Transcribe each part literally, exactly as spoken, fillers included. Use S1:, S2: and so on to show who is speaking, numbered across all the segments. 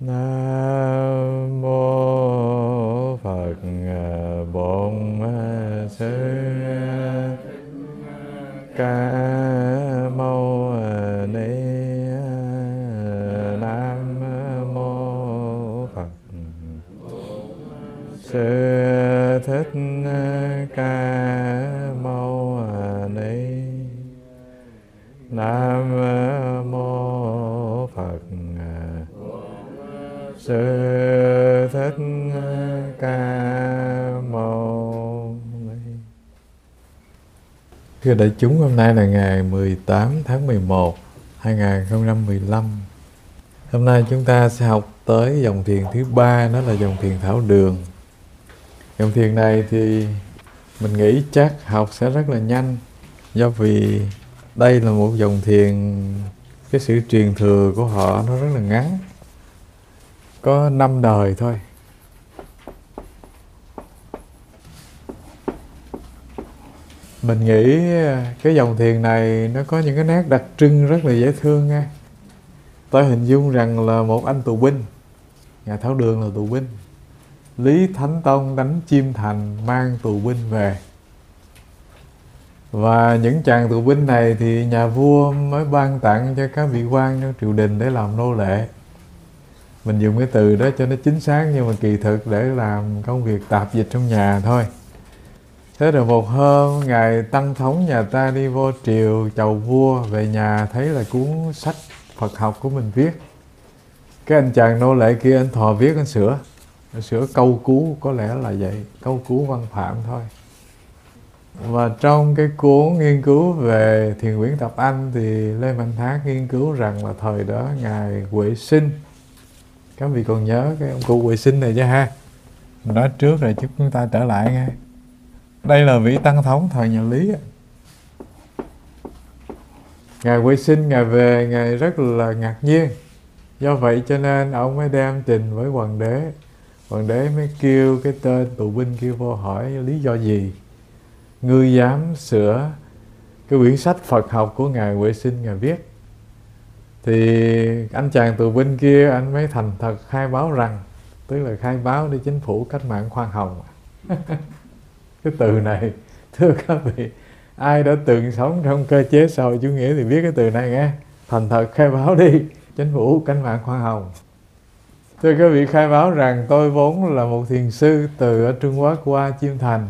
S1: Nam mô Phật Bổn Sư Ca Mâu Ni. Nam mô Phật Sư Thích Ca Mâu Ni. Nam mô Phật Sư Thích Ca Mâu Ni. Thưa đại chúng, hôm nay là ngày mười tám tháng mười một hai nghìn không trăm mười lăm. Hôm nay chúng ta sẽ học tới dòng thiền thứ ba, đó là dòng thiền Thảo Đường. Dòng thiền này thì mình nghĩ chắc học sẽ rất là nhanh, do vì đây là một dòng thiền, cái sự truyền thừa của họ nó rất là ngắn, có năm đời thôi. Mình nghĩ cái dòng thiền này nó có những cái nét đặc trưng rất là dễ thương nha. Tôi hình dung rằng là một anh tù binh, Ngài Thảo Đường là tù binh. Lý Thánh Tông đánh Chiêm Thành mang tù binh về. Và những chàng tù binh này thì nhà vua mới ban tặng cho các vị quan trong triều đình để làm nô lệ. Mình dùng cái từ đó cho nó chính xác, nhưng mà kỳ thực để làm công việc tạp dịch trong nhà thôi. Thế rồi một hôm, Ngài Tăng Thống nhà ta đi vô triều chầu vua, về nhà thấy là cuốn sách Phật học của mình viết. Cái anh chàng nô lệ kia, anh thò viết, anh sửa. Anh sửa câu cú, có lẽ là vậy, câu cú văn phạm thôi. Và trong cái cuốn nghiên cứu về Thiền Quyển Tập Anh thì Lê Mạnh Thác nghiên cứu rằng là thời đó Ngài Huệ Sinh, các vị còn nhớ cái ông cụ Huệ Sinh này chứ ha? Mình nói trước rồi chứ chúng ta trở lại nghe. Đây là vị Tăng Thống thời nhà Lý. Ngài Huệ Sinh, Ngài về, Ngài rất là ngạc nhiên. Do vậy cho nên ông mới đem trình với hoàng đế. Hoàng đế mới kêu cái tên tù binh kia vô hỏi lý do gì ngươi dám sửa cái quyển sách Phật học của Ngài Huệ Sinh Ngài viết. Thì anh chàng tù binh kia anh mới thành thật khai báo rằng, tức là khai báo đi chính phủ cách mạng khoan hồng. Cái từ này, thưa các vị, ai đã từng sống trong cơ chế xã hội chủ nghĩa thì biết cái từ này nghe. Thành thật khai báo đi chính phủ cách mạng khoan hồng. Thưa các vị, khai báo rằng tôi vốn là một thiền sư từ ở Trung Quốc qua Chiêm Thành,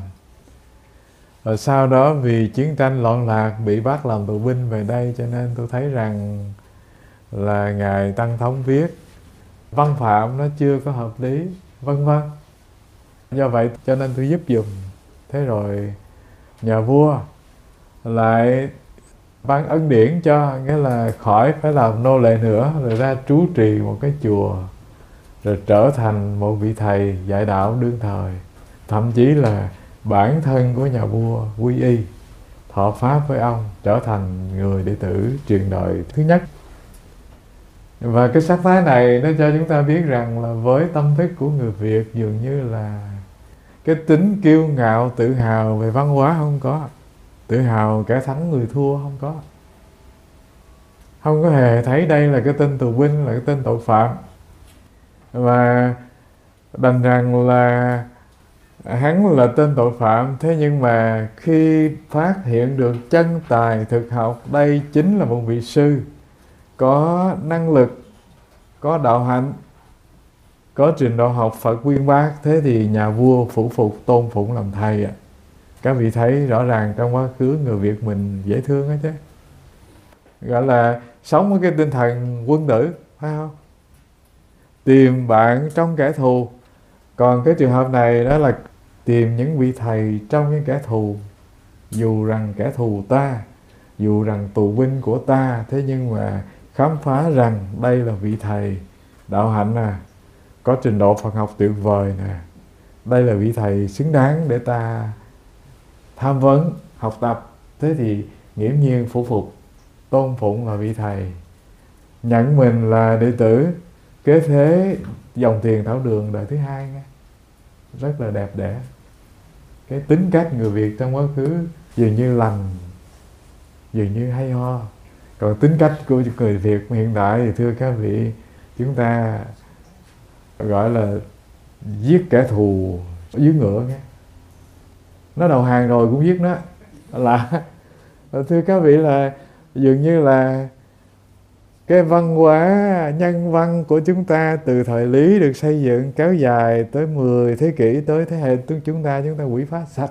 S1: và sau đó vì chiến tranh loạn lạc bị bắt làm tù binh về đây, cho nên tôi thấy rằng là Ngài Tăng Thống viết văn phạm nó chưa có hợp lý, vân vân. Do vậy cho nên tôi giúp dùm. Thế rồi nhà vua lại ban ân điển cho, nghĩa là khỏi phải làm nô lệ nữa, rồi ra trú trì một cái chùa, rồi trở thành một vị thầy dạy đạo đương thời. Thậm chí là bản thân của nhà vua quy y, thọ pháp với ông, trở thành người đệ tử truyền đời thứ nhất. Và cái sắc thái này nó cho chúng ta biết rằng là với tâm thức của người Việt dường như là cái tính kiêu ngạo, tự hào về văn hóa không có, tự hào kẻ thắng người thua không có. Không có hề thấy đây là cái tên tù binh, là cái tên tội phạm. Và đành rằng là hắn là tên tội phạm, thế nhưng mà khi phát hiện được chân tài thực học, đây chính là một vị sư có năng lực, có đạo hạnh, có trình độ học Phật uyên bác, thế thì nhà vua phủ phục tôn phụng làm thầy. Các vị thấy rõ ràng trong quá khứ người Việt mình dễ thương đó chứ, gọi là sống với cái tinh thần quân tử, phải không? Tìm bạn trong kẻ thù. Còn cái trường hợp này đó là tìm những vị thầy trong những kẻ thù. Dù rằng kẻ thù ta, dù rằng tù binh của ta, thế nhưng mà khám phá rằng đây là vị thầy đạo hạnh nè, có trình độ Phật học tuyệt vời nè, đây là vị thầy xứng đáng để ta tham vấn, học tập. Thế thì nghiễm nhiên phủ phục, tôn phụng là vị thầy, nhận mình là đệ tử kế thế dòng thiền Thảo Đường đời thứ hai nghe. Rất là đẹp đẽ. Cái tính cách người Việt trong quá khứ dường như lành, dường như hay ho. Còn tính cách của người Việt hiện tại thì thưa các vị, chúng ta gọi là giết kẻ thù dưới ngựa nghe. Nó đầu hàng rồi cũng giết nó. Là thưa các vị, là dường như là cái văn hóa nhân văn của chúng ta từ thời Lý được xây dựng kéo dài tới mười thế kỷ, tới thế hệ chúng ta, chúng ta quỷ phá sạch.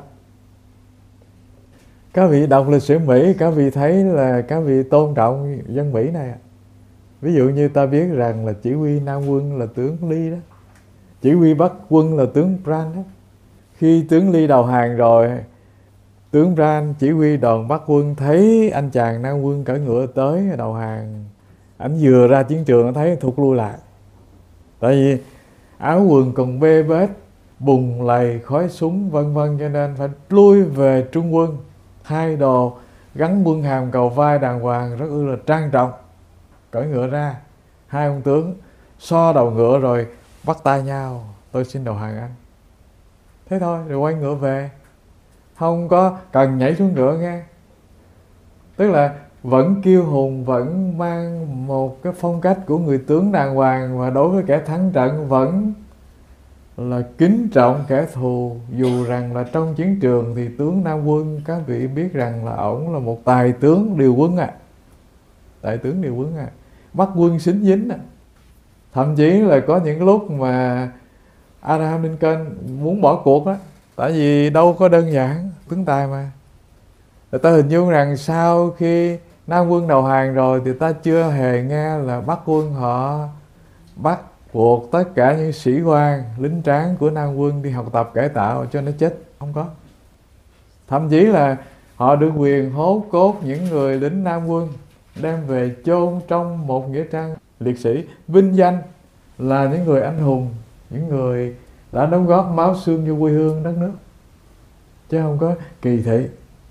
S1: Các vị đọc lịch sử Mỹ, các vị thấy là các vị tôn trọng dân Mỹ này. Ví dụ như ta biết rằng là chỉ huy Nam quân là tướng Lee đó, chỉ huy Bắc quân là tướng Brand đó. Khi tướng Lee đầu hàng rồi, tướng Brand chỉ huy đoàn Bắc quân thấy anh chàng Nam quân cởi ngựa tới đầu hàng, ảnh vừa ra chiến trường thấy thụt lui lại. Tại vì áo quần còn bê bết, bùn lầy, khói súng vân vân, cho nên phải lui về trung quân, thay đồ, gắn quân hàm cầu vai đàng hoàng, rất ư là trang trọng. Cởi ngựa ra, hai ông tướng so đầu ngựa rồi bắt tay nhau, tôi xin đầu hàng anh. Thế thôi, rồi quay ngựa về, không có cần nhảy xuống ngựa nghe. Tức là vẫn kiêu hùng, vẫn mang một cái phong cách của người tướng đàng hoàng, và đối với kẻ thắng trận vẫn là kính trọng kẻ thù. Dù rằng là trong chiến trường thì tướng Nam quân, các vị biết rằng là ổng là một tài tướng điều quân à, tài tướng điều quân à, Bắc quân xính dính à. Thậm chí là có những lúc mà Abraham Lincoln muốn bỏ cuộc đó, tại vì đâu có đơn giản, tướng tài mà. Rồi ta hình dung rằng sau khi Nam quân đầu hàng rồi thì ta chưa hề nghe là Bắc quân họ bắt buộc tất cả những sĩ quan, lính tráng của Nam quân đi học tập cải tạo cho nó chết, không có. Thậm chí là họ được quyền hốt cốt những người lính Nam quân đem về chôn trong một nghĩa trang liệt sĩ, vinh danh là những người anh hùng, những người đã đóng góp máu xương cho quê hương đất nước, chứ không có kỳ thị.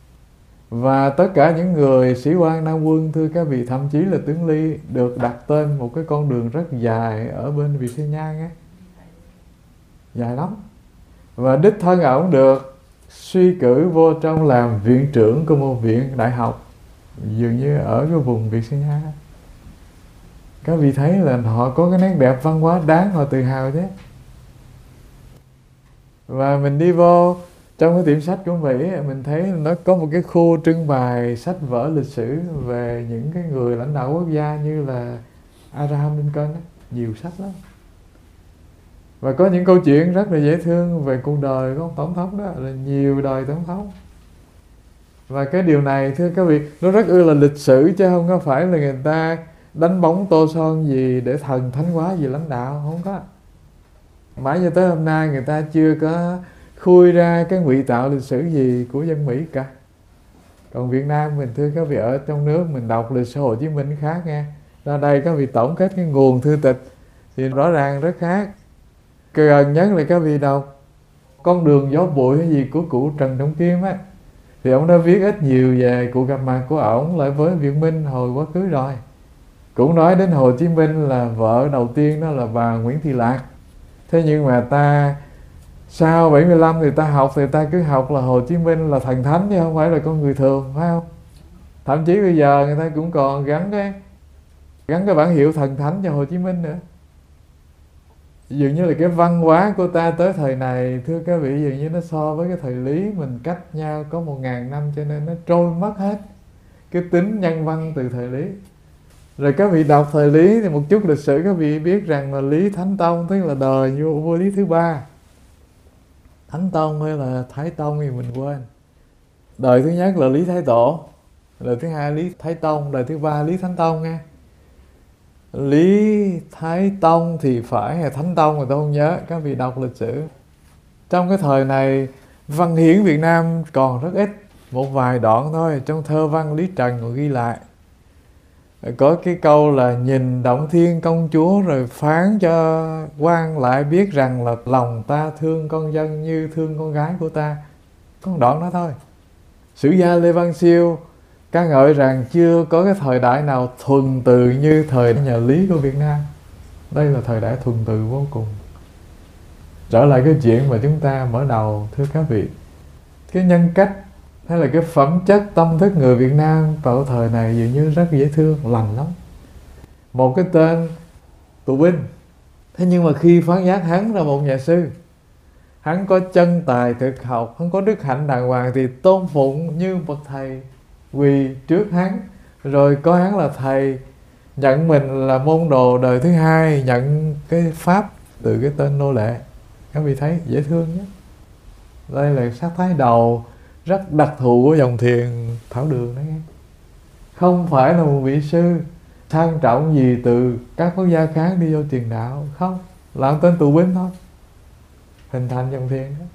S1: Và tất cả những người sĩ quan Nam quân, thưa các vị, thậm chí là tướng Lee được đặt tên một cái con đường rất dài ở bên Việt Xê Nhan ấy, dài lắm. Và đích thân ổng được suy cử vô trong làm viện trưởng của một viện đại học, dường như ở cái vùng Việt Xê Nhan. Các vị thấy là họ có cái nét đẹp văn hóa đáng họ tự hào chứ. Và mình đi vô trong cái tiệm sách của Mỹ, mình thấy nó có một cái khu trưng bày sách vở lịch sử về những cái người lãnh đạo quốc gia như là Abraham Lincoln ấy. Nhiều sách lắm. Và có những câu chuyện rất là dễ thương về cuộc đời của ông tổng thống đó, là nhiều đời tổng thống. Và cái điều này, thưa các vị, nó rất ư là lịch sử, chứ không có phải là người ta đánh bóng tô son gì để thần thánh hóa gì lãnh đạo, không có. Mãi cho tới hôm nay người ta chưa có khui ra cái ngụy tạo lịch sử gì của dân Mỹ cả. Còn Việt Nam mình, thưa các vị, ở trong nước mình đọc lịch sử Hồ Chí Minh khác nghe. Ra đây các vị tổng kết cái nguồn thư tịch thì rõ ràng rất khác. Gần nhất là các vị đọc Con đường gió bụi hay gì của cụ Trần Trọng Kim á, thì ông đã viết ít nhiều về cuộc gặp mặt của ổng lại với Việt Minh hồi quá khứ rồi. Cũng nói đến Hồ Chí Minh là vợ đầu tiên đó là bà Nguyễn Thị Lạc. Thế nhưng mà ta sau bảy mươi lăm thì ta học thì ta cứ học là Hồ Chí Minh là thần thánh chứ không phải là con người thường, phải không? Thậm chí bây giờ người ta cũng còn gắn cái gắn cái bản hiệu thần thánh cho Hồ Chí Minh nữa. Dường như là cái văn hóa của ta tới thời này, thưa các vị, dường như nó so với cái thời Lý mình cách nhau có một ngàn năm, cho nên nó trôi mất hết cái tính nhân văn từ thời Lý. Rồi các vị đọc thời Lý thì một chút lịch sử các vị biết rằng là Lý Thánh Tông, tức là đời vua, vua Lý thứ ba. Thánh Tông hay là Thái Tông thì mình quên. Đời thứ nhất là Lý Thái Tổ, đời thứ hai Lý Thái Tông, đời thứ ba Lý Thánh Tông nghe. Lý Thái Tông thì phải hay Thánh Tông người ta không nhớ, các vị đọc lịch sử. Trong cái thời này văn hiến Việt Nam còn rất ít, một vài đoạn thôi. Trong thơ văn Lý Trần còn ghi lại có cái câu là nhìn Động Thiên công chúa rồi phán cho quan lại biết rằng là lòng ta thương con dân như thương con gái của ta. Có một đoạn đó thôi. Sử gia Lê Văn Siêu ca ngợi rằng chưa có cái thời đại nào thuần từ như thời nhà Lý của Việt Nam. Đây là thời đại thuần từ vô cùng. Trở lại cái chuyện mà chúng ta mở đầu, thưa các vị, cái nhân cách hay là cái phẩm chất tâm thức người Việt Nam vào thời này dường như rất dễ thương, lành lắm. Một cái tên tù binh, Thế nhưng mà khi phán giác hắn là một nhà sư, hắn có chân tài thực học, hắn có đức hạnh đàng hoàng, thì tôn phụng như bậc thầy, quỳ trước hắn, rồi coi hắn là thầy, nhận mình là môn đồ đời thứ hai, nhận cái pháp từ cái tên nô lệ. Các vị thấy dễ thương nhé. Đây là sắc thái đầu rất đặc thù của dòng thiền Thảo Đường đó nghe. Không phải là một vị sư sang trọng gì từ các quốc gia khác đi vô tiền đạo, không, làm tên tù binh thôi, hình thành dòng thiền đó.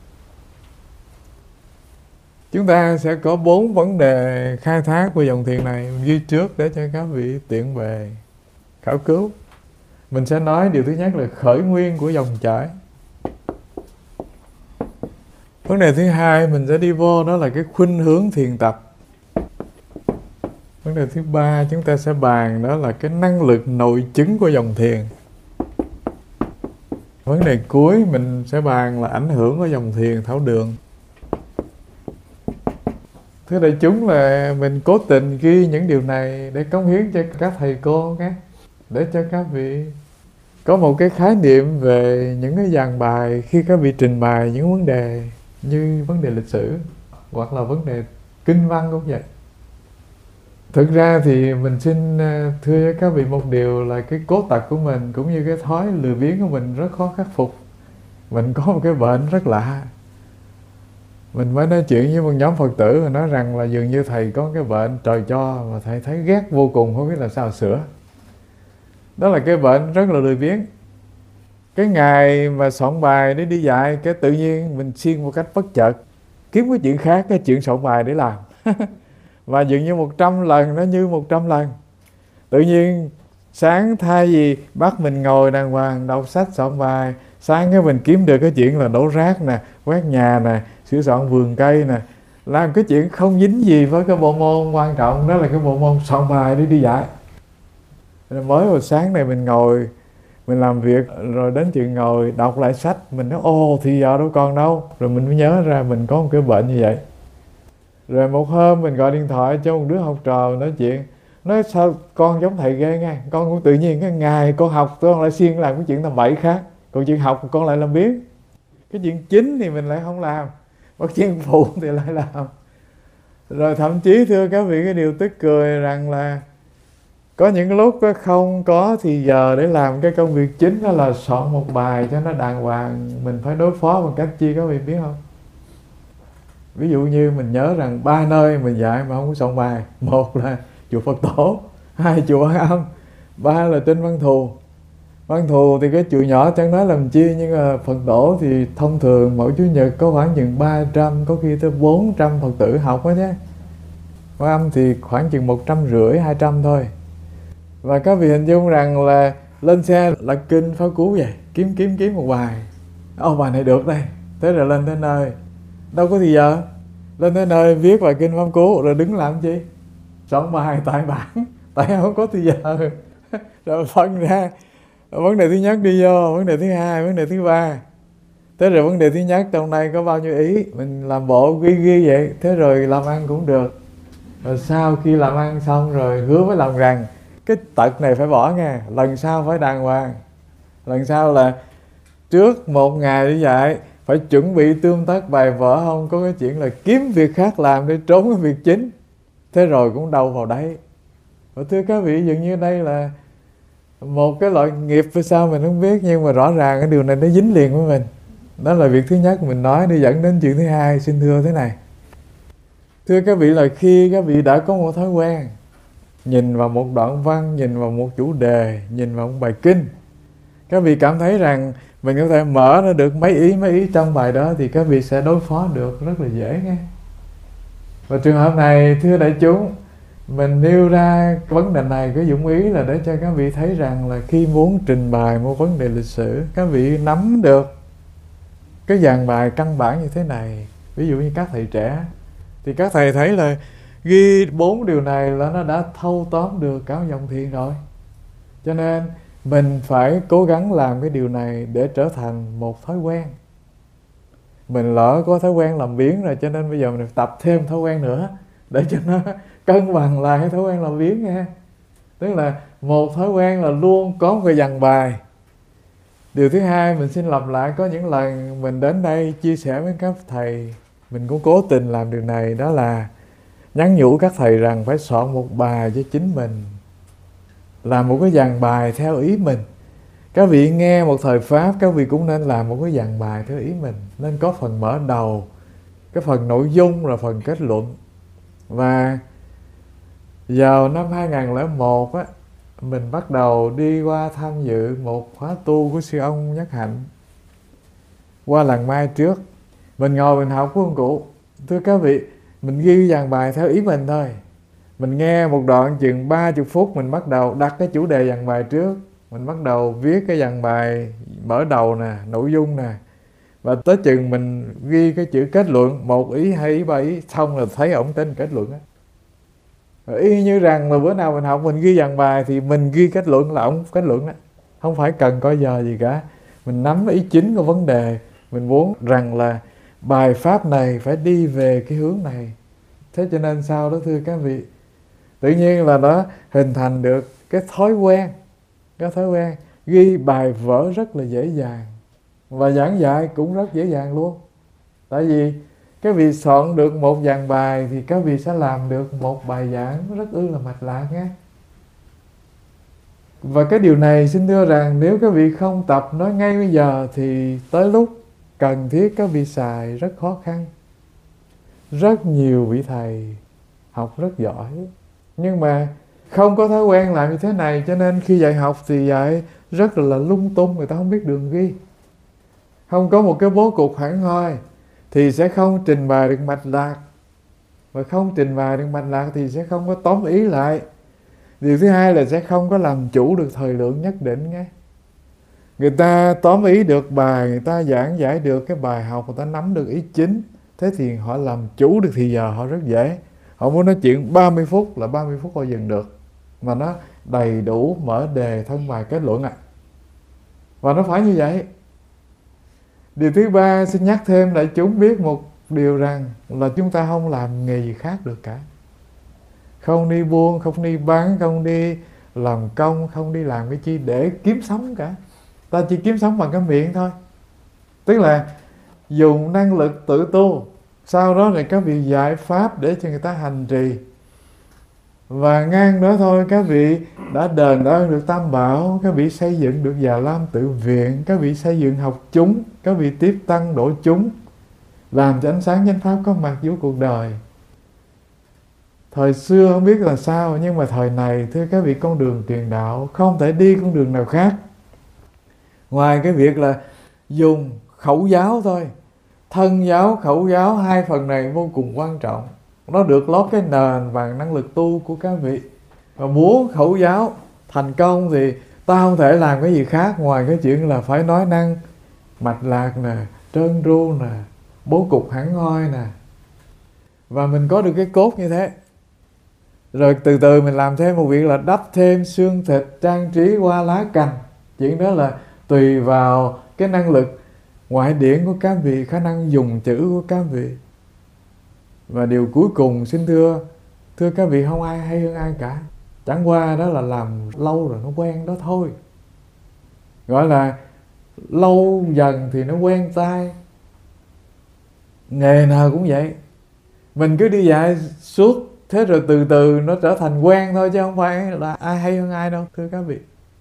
S1: Chúng ta sẽ có bốn vấn đề khai thác của dòng thiền này ghi trước để cho các vị tiện về khảo cứu. Mình sẽ nói điều thứ nhất là khởi nguyên của dòng chảy. Vấn đề thứ hai mình sẽ đi vô đó là cái khuynh hướng thiền tập. Vấn đề thứ ba chúng ta sẽ bàn đó là cái năng lực nội chứng của dòng thiền. Vấn đề cuối mình sẽ bàn là ảnh hưởng của dòng thiền Thảo Đường. Thưa đại chúng, là mình cố tình ghi những điều này để cống hiến cho các thầy cô các, để cho các vị có một cái khái niệm về những cái dàn bài khi các vị trình bày những vấn đề như vấn đề lịch sử hoặc là vấn đề kinh văn cũng vậy. Thực ra thì mình xin thưa với các vị một điều là cái cố tật của mình cũng như cái thói lười biếng của mình rất khó khắc phục. Mình có một cái bệnh rất lạ. Mình mới nói chuyện với một nhóm Phật tử và nói rằng là dường như thầy có cái bệnh trời cho mà thầy thấy ghét vô cùng, không biết là sao sửa. Đó là cái bệnh rất là lười biếng. Cái ngày mà soạn bài để đi dạy, cái tự nhiên mình siêng một cách bất chợt kiếm cái chuyện khác, cái chuyện soạn bài để làm. Và dường như một trăm lần nó như một trăm lần. Tự nhiên sáng thay vì bắt mình ngồi đàng hoàng đọc sách soạn bài, sáng cái mình kiếm được cái chuyện là đổ rác nè, quét nhà nè, sửa soạn vườn cây nè, làm cái chuyện không dính gì với cái bộ môn quan trọng, đó là cái bộ môn soạn bài để đi dạy. Mới một sáng này mình ngồi mình làm việc, rồi đến chuyện ngồi đọc lại sách, mình nói ồ thì giờ đâu còn đâu, rồi mình mới nhớ ra mình có một cái bệnh như vậy. Rồi một hôm mình gọi điện thoại cho một đứa học trò nói chuyện, nói sao con giống thầy ghê nghe, con cũng tự nhiên cái ngày con học con lại siêng làm cái chuyện tầm bậy khác, còn chuyện học con lại làm biếng. Cái chuyện chính thì mình lại không làm, mà chuyện phụ thì lại làm. Rồi thậm chí thưa các vị, cái điều tức cười rằng là có những lúc không có thì giờ để làm cái công việc chính, đó là soạn một bài cho nó đàng hoàng. Mình phải đối phó bằng cách chi các vị biết không? Ví dụ như mình nhớ rằng ba nơi mình dạy mà không có soạn bài. Một là chùa Phật Tổ, hai chùa An Âm, ba là trên Văn Thù. Văn Thù thì cái chùa nhỏ chẳng nói làm chi, nhưng mà Phật Tổ thì thông thường mỗi Chủ nhật có khoảng chừng ba trăm, có khi tới bốn trăm Phật tử học đó nhé. An Âm thì khoảng chừng một trăm rưỡi, hai trăm thôi. Và các vị hình dung rằng là lên xe là kinh Pháp Cú vậy, kiếm kiếm kiếm một bài. Ô bài này được đây. Thế rồi lên tới nơi, đâu có thì giờ. Lên tới nơi viết bài kinh Pháp Cú rồi đứng làm chi? Soạn bài tại bản, tại không có thì giờ. Rồi phân ra vấn đề thứ nhất đi vô, vấn đề thứ hai, vấn đề thứ ba. Thế rồi vấn đề thứ nhất trong đây có bao nhiêu ý, mình làm bộ ghi ghi vậy. Thế rồi làm ăn cũng được. Rồi sau khi làm ăn xong rồi hứa với lòng rằng cái tật này phải bỏ nha, lần sau phải đàng hoàng. Lần sau là trước một ngày đi dạy phải chuẩn bị tươm tất bài vở, không có cái chuyện là kiếm việc khác làm để trốn cái việc chính. Thế rồi cũng đâu vào đấy. Và thưa các vị, dường như đây là một cái loại nghiệp hay sao mình không biết, nhưng mà rõ ràng cái điều này nó dính liền với mình. Đó là việc thứ nhất mình nói để dẫn đến chuyện thứ hai. Xin thưa thế này, thưa các vị, là khi các vị đã có một thói quen nhìn vào một đoạn văn, nhìn vào một chủ đề, nhìn vào một bài kinh, các vị cảm thấy rằng mình có thể mở ra được mấy ý mấy ý trong bài đó, thì các vị sẽ đối phó được rất là dễ nghe. Và trường hợp này thưa đại chúng, mình nêu ra vấn đề này có dụng ý là để cho các vị thấy rằng là khi muốn trình bày một vấn đề lịch sử, các vị nắm được cái dàn bài căn bản như thế này. Ví dụ như các thầy trẻ thì các thầy thấy là ghi bốn điều này là nó đã thâu tóm được cả dòng thiền rồi. Cho nên mình phải cố gắng làm cái điều này để trở thành một thói quen. Mình lỡ có thói quen làm biếng rồi, cho nên bây giờ mình tập thêm thói quen nữa để cho nó cân bằng lại cái thói quen làm biếng nha. Tức là một thói quen là luôn có một cái dàn bài. Điều thứ hai mình xin lặp lại, có những lần mình đến đây chia sẻ với các thầy, mình cũng cố tình làm điều này, đó là nhắn nhủ các thầy rằng phải soạn một bài cho chính mình, làm một cái dàn bài theo ý mình. Các vị nghe một thời Pháp, các vị cũng nên làm một cái dàn bài theo ý mình, nên có phần mở đầu, cái phần nội dung là phần kết luận. Và vào năm hai nghìn không trăm lẻ một á, mình bắt đầu đi qua tham dự một khóa tu của sư ông Nhất Hạnh qua làng Mai trước. Mình ngồi mình học của ông cụ. Thưa các vị, mình ghi dàn bài theo ý mình thôi. Mình nghe một đoạn chừng ba mươi phút, mình bắt đầu đặt cái chủ đề dàn bài trước. Mình bắt đầu viết cái dàn bài mở đầu nè, nội dung nè. Và tới chừng mình ghi cái chữ kết luận, một ý, hai ý, ba ý, xong rồi thấy ổng tên kết luận á. Y như rằng mà bữa nào mình học mình ghi dàn bài thì mình ghi kết luận là ổng kết luận đó. Không phải cần coi giờ gì cả. Mình nắm ý chính của vấn đề. Mình muốn rằng là bài pháp này phải đi về cái hướng này. Thế cho nên sao đó thưa các vị, tự nhiên là nó hình thành được cái thói quen. Cái thói quen ghi bài vở rất là dễ dàng. Và giảng dạy cũng rất dễ dàng luôn. Tại vì các vị soạn được một dàn bài thì các vị sẽ làm được một bài giảng rất ư là mạch lạc nhé. Và cái điều này xin thưa rằng nếu các vị không tập nói ngay bây giờ thì tới lúc cần thiết các vị xài rất khó khăn. Rất nhiều vị thầy học rất giỏi, nhưng mà không có thói quen làm như thế này, cho nên khi dạy học thì dạy rất là lung tung, người ta không biết đường ghi. Không có một cái bố cục hẳn hoi thì sẽ không trình bày được mạch lạc. Và không trình bày được mạch lạc thì sẽ không có tóm ý lại. Điều thứ hai là sẽ không có làm chủ được thời lượng nhất định nghe. Người ta tóm ý được bài, người ta giảng giải được cái bài học, người ta nắm được ý chính. Thế thì họ làm chủ được thì giờ họ rất dễ. Họ muốn nói chuyện ba mươi phút là ba mươi phút họ dừng được. Mà nó đầy đủ mở đề thân bài kết luận ạ. À. Và nó phải như vậy. Điều thứ ba xin nhắc thêm đại chúng biết một điều rằng là chúng ta không làm nghề gì khác được cả. Không đi buôn, không đi bán, không đi làm công, không đi làm cái chi để kiếm sống cả. Ta chỉ kiếm sống bằng cái miệng thôi. Tức là dùng năng lực tự tu. Sau đó thì các vị dạy pháp để cho người ta hành trì. Và ngang đó thôi các vị đã đền ơn được Tam Bảo, các vị xây dựng được Già Lam Tự Viện, các vị xây dựng học chúng, các vị tiếp tăng độ chúng, làm cho ánh sáng chánh pháp có mặt vô cuộc đời. Thời xưa không biết là sao, nhưng mà thời này thưa các vị, con đường truyền đạo không thể đi con đường nào khác ngoài cái việc là dùng khẩu giáo thôi. Thân giáo, khẩu giáo, hai phần này vô cùng quan trọng. Nó được lót cái nền bằng năng lực tu của các vị. Và muốn khẩu giáo thành công thì ta không thể làm cái gì khác ngoài cái chuyện là phải nói năng mạch lạc nè, trơn tru nè, bố cục hẳn hoi nè. Và mình có được cái cốt như thế. Rồi từ từ mình làm thêm một việc là đắp thêm xương thịt, trang trí qua lá cành. Chuyện đó là tùy vào cái năng lực ngoại điển của các vị, khả năng dùng chữ của các vị. Và điều cuối cùng xin thưa, thưa các vị, không ai hay hơn ai cả. Chẳng qua đó là làm lâu rồi nó quen đó thôi. Gọi là lâu dần thì nó quen tay. Nghề nào cũng vậy. Mình cứ đi dạy suốt, thế rồi từ từ nó trở thành quen thôi, chứ không phải là ai hay hơn ai đâu thưa các vị.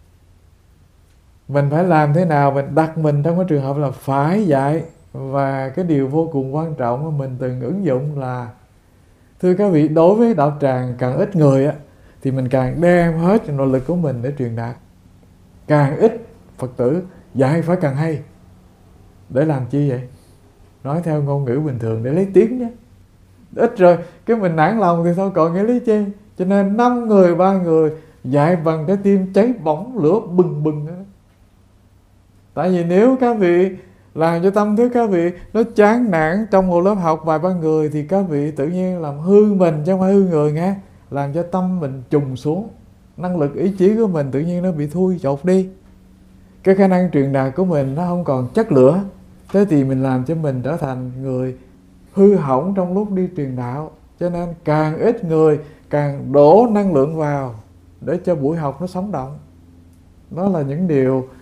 S1: Mình phải làm thế nào, mình đặt mình trong cái trường hợp là phải dạy. Và cái điều vô cùng quan trọng mà mình từng ứng dụng là, thưa các vị, đối với đạo tràng càng ít người á, thì mình càng đem hết nội lực của mình để truyền đạt. Càng ít Phật tử dạy phải càng hay. Để làm chi vậy? Nói theo ngôn ngữ bình thường để lấy tiếng nhé. Ít rồi cái mình nản lòng thì thôi, còn nghĩa lý chi. Cho nên năm người ba người dạy bằng cái tim cháy bỏng lửa bừng bừng đó. Tại vì nếu các vị làm cho tâm thức các vị nó chán nản trong một lớp học vài ba người thì các vị tự nhiên làm hư mình chứ không phải hư người nghe. Làm cho tâm mình trùng xuống, năng lực ý chí của mình tự nhiên nó bị thui chột đi. Cái khả năng truyền đạt của mình nó không còn chất lửa. Thế thì mình làm cho mình trở thành người hư hỏng trong lúc đi truyền đạo. Cho nên càng ít người càng đổ năng lượng vào để cho buổi học nó sống động. Đó là những điều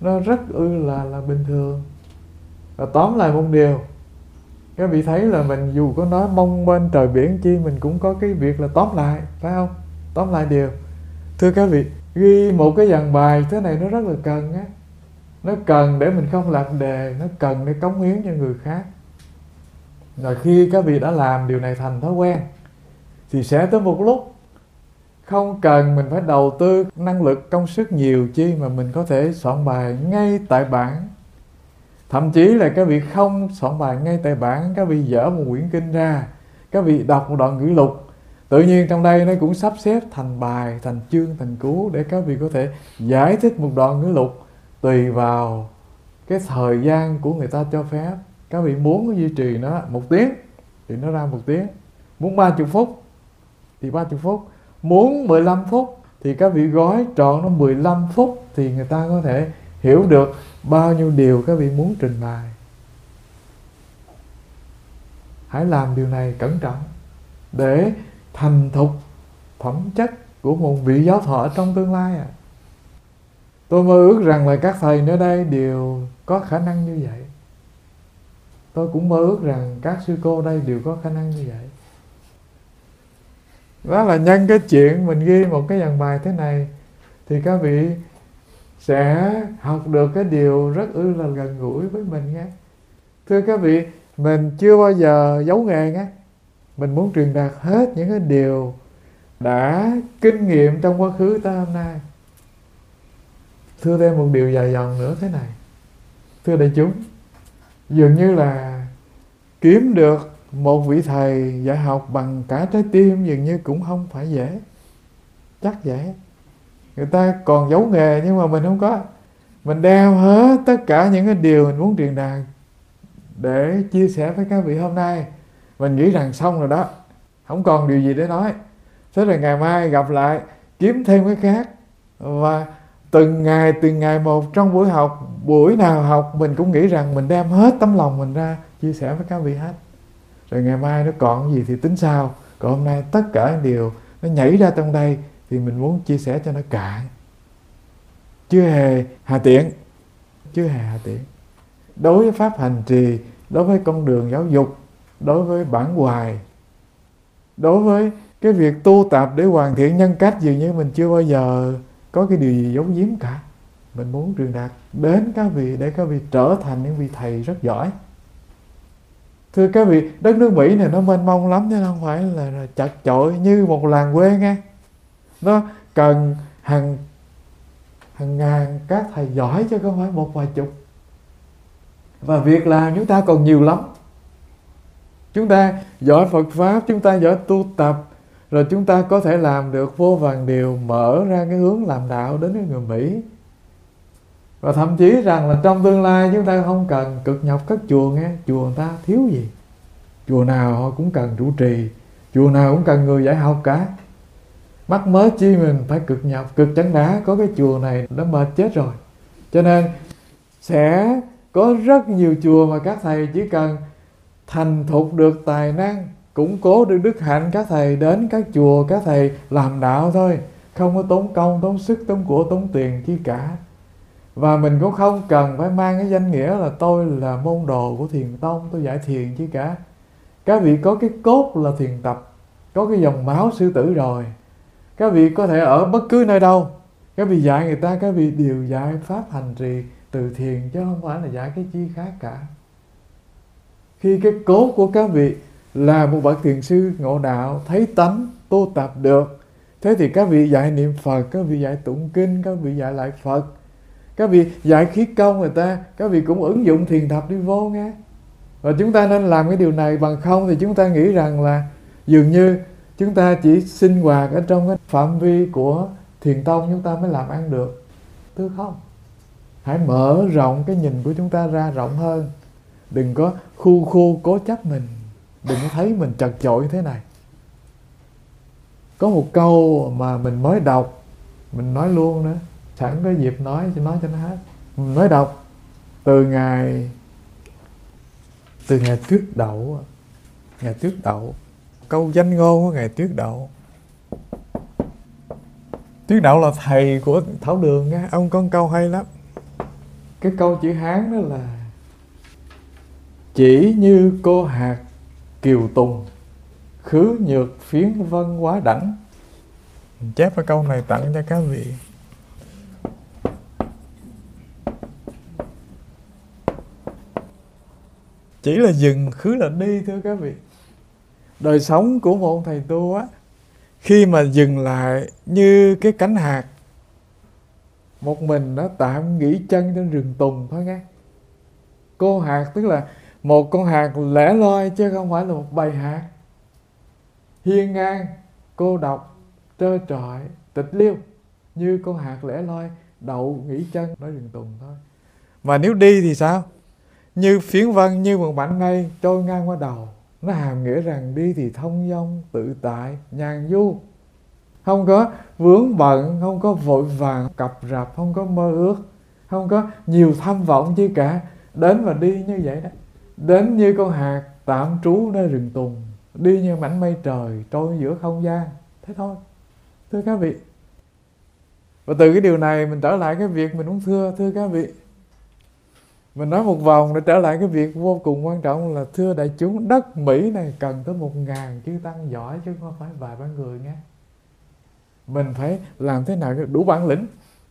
S1: nó rất ư là là bình thường. Và tóm lại một điều, các vị thấy là mình dù có nói mong bên trời biển chi, mình cũng có cái việc là tóm lại, phải không? Tóm lại điều. Thưa các vị, ghi một cái dàn bài thế này nó rất là cần á. Nó cần để mình không lạc đề, nó cần để cống hiến cho người khác. Rồi khi các vị đã làm điều này thành thói quen, thì sẽ tới một lúc không cần mình phải đầu tư năng lực công sức nhiều chi, mà mình có thể soạn bài ngay tại bản. Thậm chí là các vị không soạn bài ngay tại bản, các vị dở một quyển kinh ra, các vị đọc một đoạn ngữ lục, tự nhiên trong đây nó cũng sắp xếp thành bài, thành chương, thành cú, để các vị có thể giải thích một đoạn ngữ lục tùy vào cái thời gian của người ta cho phép. Các vị muốn duy trì nó một tiếng thì nó ra một tiếng, muốn ba mươi phút thì ba mươi phút, muốn mười lăm phút thì các vị gói trọn nó mười lăm phút, thì người ta có thể hiểu được bao nhiêu điều các vị muốn trình bày. Hãy làm điều này cẩn trọng để thành thục phẩm chất của một vị giáo thọ trong tương lai. à. Tôi mơ ước rằng là các thầy nơi đây đều có khả năng như vậy. Tôi cũng mơ ước rằng các sư cô đây đều có khả năng như vậy. Đó là nhân cái chuyện mình ghi một cái dàn bài thế này, thì các vị sẽ học được cái điều rất ư là gần gũi với mình nghe. Thưa các vị, mình chưa bao giờ giấu nghề nghe. Mình muốn truyền đạt hết những cái điều đã kinh nghiệm trong quá khứ tới hôm nay. Thưa thêm một điều dài dòng nữa thế này. Thưa đại chúng, dường như là kiếm được một vị thầy dạy học bằng cả trái tim dường như cũng không phải dễ. Chắc dễ. Người ta còn giấu nghề nhưng mà mình không có. Mình đem hết tất cả những cái điều mình muốn truyền đạt để chia sẻ với các vị hôm nay. Mình nghĩ rằng xong rồi đó, không còn điều gì để nói. Thế rồi ngày mai gặp lại, kiếm thêm cái khác. Và từng ngày từng ngày một trong buổi học, buổi nào học mình cũng nghĩ rằng mình đem hết tấm lòng mình ra chia sẻ với các vị hết. Rồi ngày mai nó còn gì thì tính sao. Còn hôm nay tất cả điều nó nhảy ra trong đây thì mình muốn chia sẻ cho nó cạn. Chưa hề hà tiện. Chưa hề hà tiện. Đối với pháp hành trì, đối với con đường giáo dục, đối với bản hoài, đối với cái việc tu tập để hoàn thiện nhân cách, dường như mình chưa bao giờ có cái điều gì giấu giếm cả. Mình muốn truyền đạt đến các vị để các vị trở thành những vị thầy rất giỏi. Thưa các vị, đất nước Mỹ này nó mênh mông lắm, chứ không phải là, là chật chội như một làng quê nghe. Nó cần hàng hàng ngàn các thầy giỏi chứ không phải một vài chục. Và việc làm chúng ta còn nhiều lắm. Chúng ta giỏi Phật Pháp, chúng ta giỏi tu tập, rồi chúng ta có thể làm được vô vàn điều, mở ra cái hướng làm đạo đến với người Mỹ. Và thậm chí rằng là trong tương lai chúng ta không cần cực nhọc các chùa nghe. Chùa người ta thiếu gì? Chùa nào họ cũng cần trụ trì, chùa nào cũng cần người dạy học cả. Mắc mớ chi mình phải cực nhọc, cực chẳng đã có cái chùa này đã mệt chết rồi. Cho nên sẽ có rất nhiều chùa mà các thầy chỉ cần thành thục được tài năng, củng cố được đức hạnh, các thầy đến các chùa, các thầy làm đạo thôi, không có tốn công, tốn sức, tốn của, tốn tiền chi cả. Và mình cũng không cần phải mang cái danh nghĩa là tôi là môn đồ của Thiền Tông, tôi dạy thiền chi cả. Các vị có cái cốt là thiền tập, có cái dòng máu sư tử rồi. Các vị có thể ở bất cứ nơi đâu, các vị dạy người ta, các vị đều dạy pháp hành trì từ thiền, chứ không phải là dạy cái chi khác cả. Khi cái cốt của các vị là một bậc thiền sư ngộ đạo, thấy tánh, tu tập được, thế thì các vị dạy niệm Phật, các vị dạy tụng kinh, các vị dạy lại Phật, các vị dạy khí công người ta, các vị cũng ứng dụng thiền tập đi vô nghe. Và chúng ta nên làm cái điều này, bằng không thì chúng ta nghĩ rằng là dường như chúng ta chỉ sinh hoạt ở trong cái phạm vi của Thiền Tông chúng ta mới làm ăn được. Thưa không, hãy mở rộng cái nhìn của chúng ta ra rộng hơn. Đừng có khu khu cố chấp mình, đừng có thấy mình chật chội thế này. Có một câu mà mình mới đọc, mình nói luôn nữa, sẵn có dịp nói cho nói cho nó hết. Mình mới đọc từ ngày từ ngày Tuyết Đậu, ngày Tuyết Đậu, câu danh ngôn của ngày Tuyết Đậu. Tuyết Đậu là thầy của Thảo Đường nha, ông có câu hay lắm. Cái câu chữ Hán đó là chỉ như cô hạt kiều tùng, khứ nhược phiến vân quá đẳng. Mình chép cái câu này tặng cho các vị. Chỉ là dừng, khứ là đi, thưa các vị. Đời sống của một thầy tu á, khi mà dừng lại như cái cánh hạt, một mình nó tạm nghỉ chân trên rừng tùng thôi nghe. Cô hạt tức là một con hạt lẻ loi chứ không phải là một bầy hạt. Hiên ngang, cô độc, trơ trọi, tịch liêu, như con hạt lẻ loi đậu nghỉ chân ở rừng tùng thôi. Mà nếu đi thì sao? Như phiến vân, như một mảnh mây trôi ngang qua đầu. Nó hàm nghĩa rằng đi thì thông dong, tự tại, nhàn du, không có vướng bận, không có vội vàng, cập rập, không có mơ ước, không có nhiều tham vọng chi cả. Đến và đi như vậy đó. Đến như con hạt tạm trú nơi rừng tùng, đi như mảnh mây trời trôi giữa không gian. Thế thôi, thưa các vị. Và từ cái điều này mình trở lại cái việc mình muốn thưa, thưa các vị. Mình nói một vòng để trở lại cái việc vô cùng quan trọng là thưa đại chúng, đất Mỹ này cần tới một ngàn chư tăng giỏi chứ không phải vài ba người nghe. Mình phải làm thế nào đủ bản lĩnh,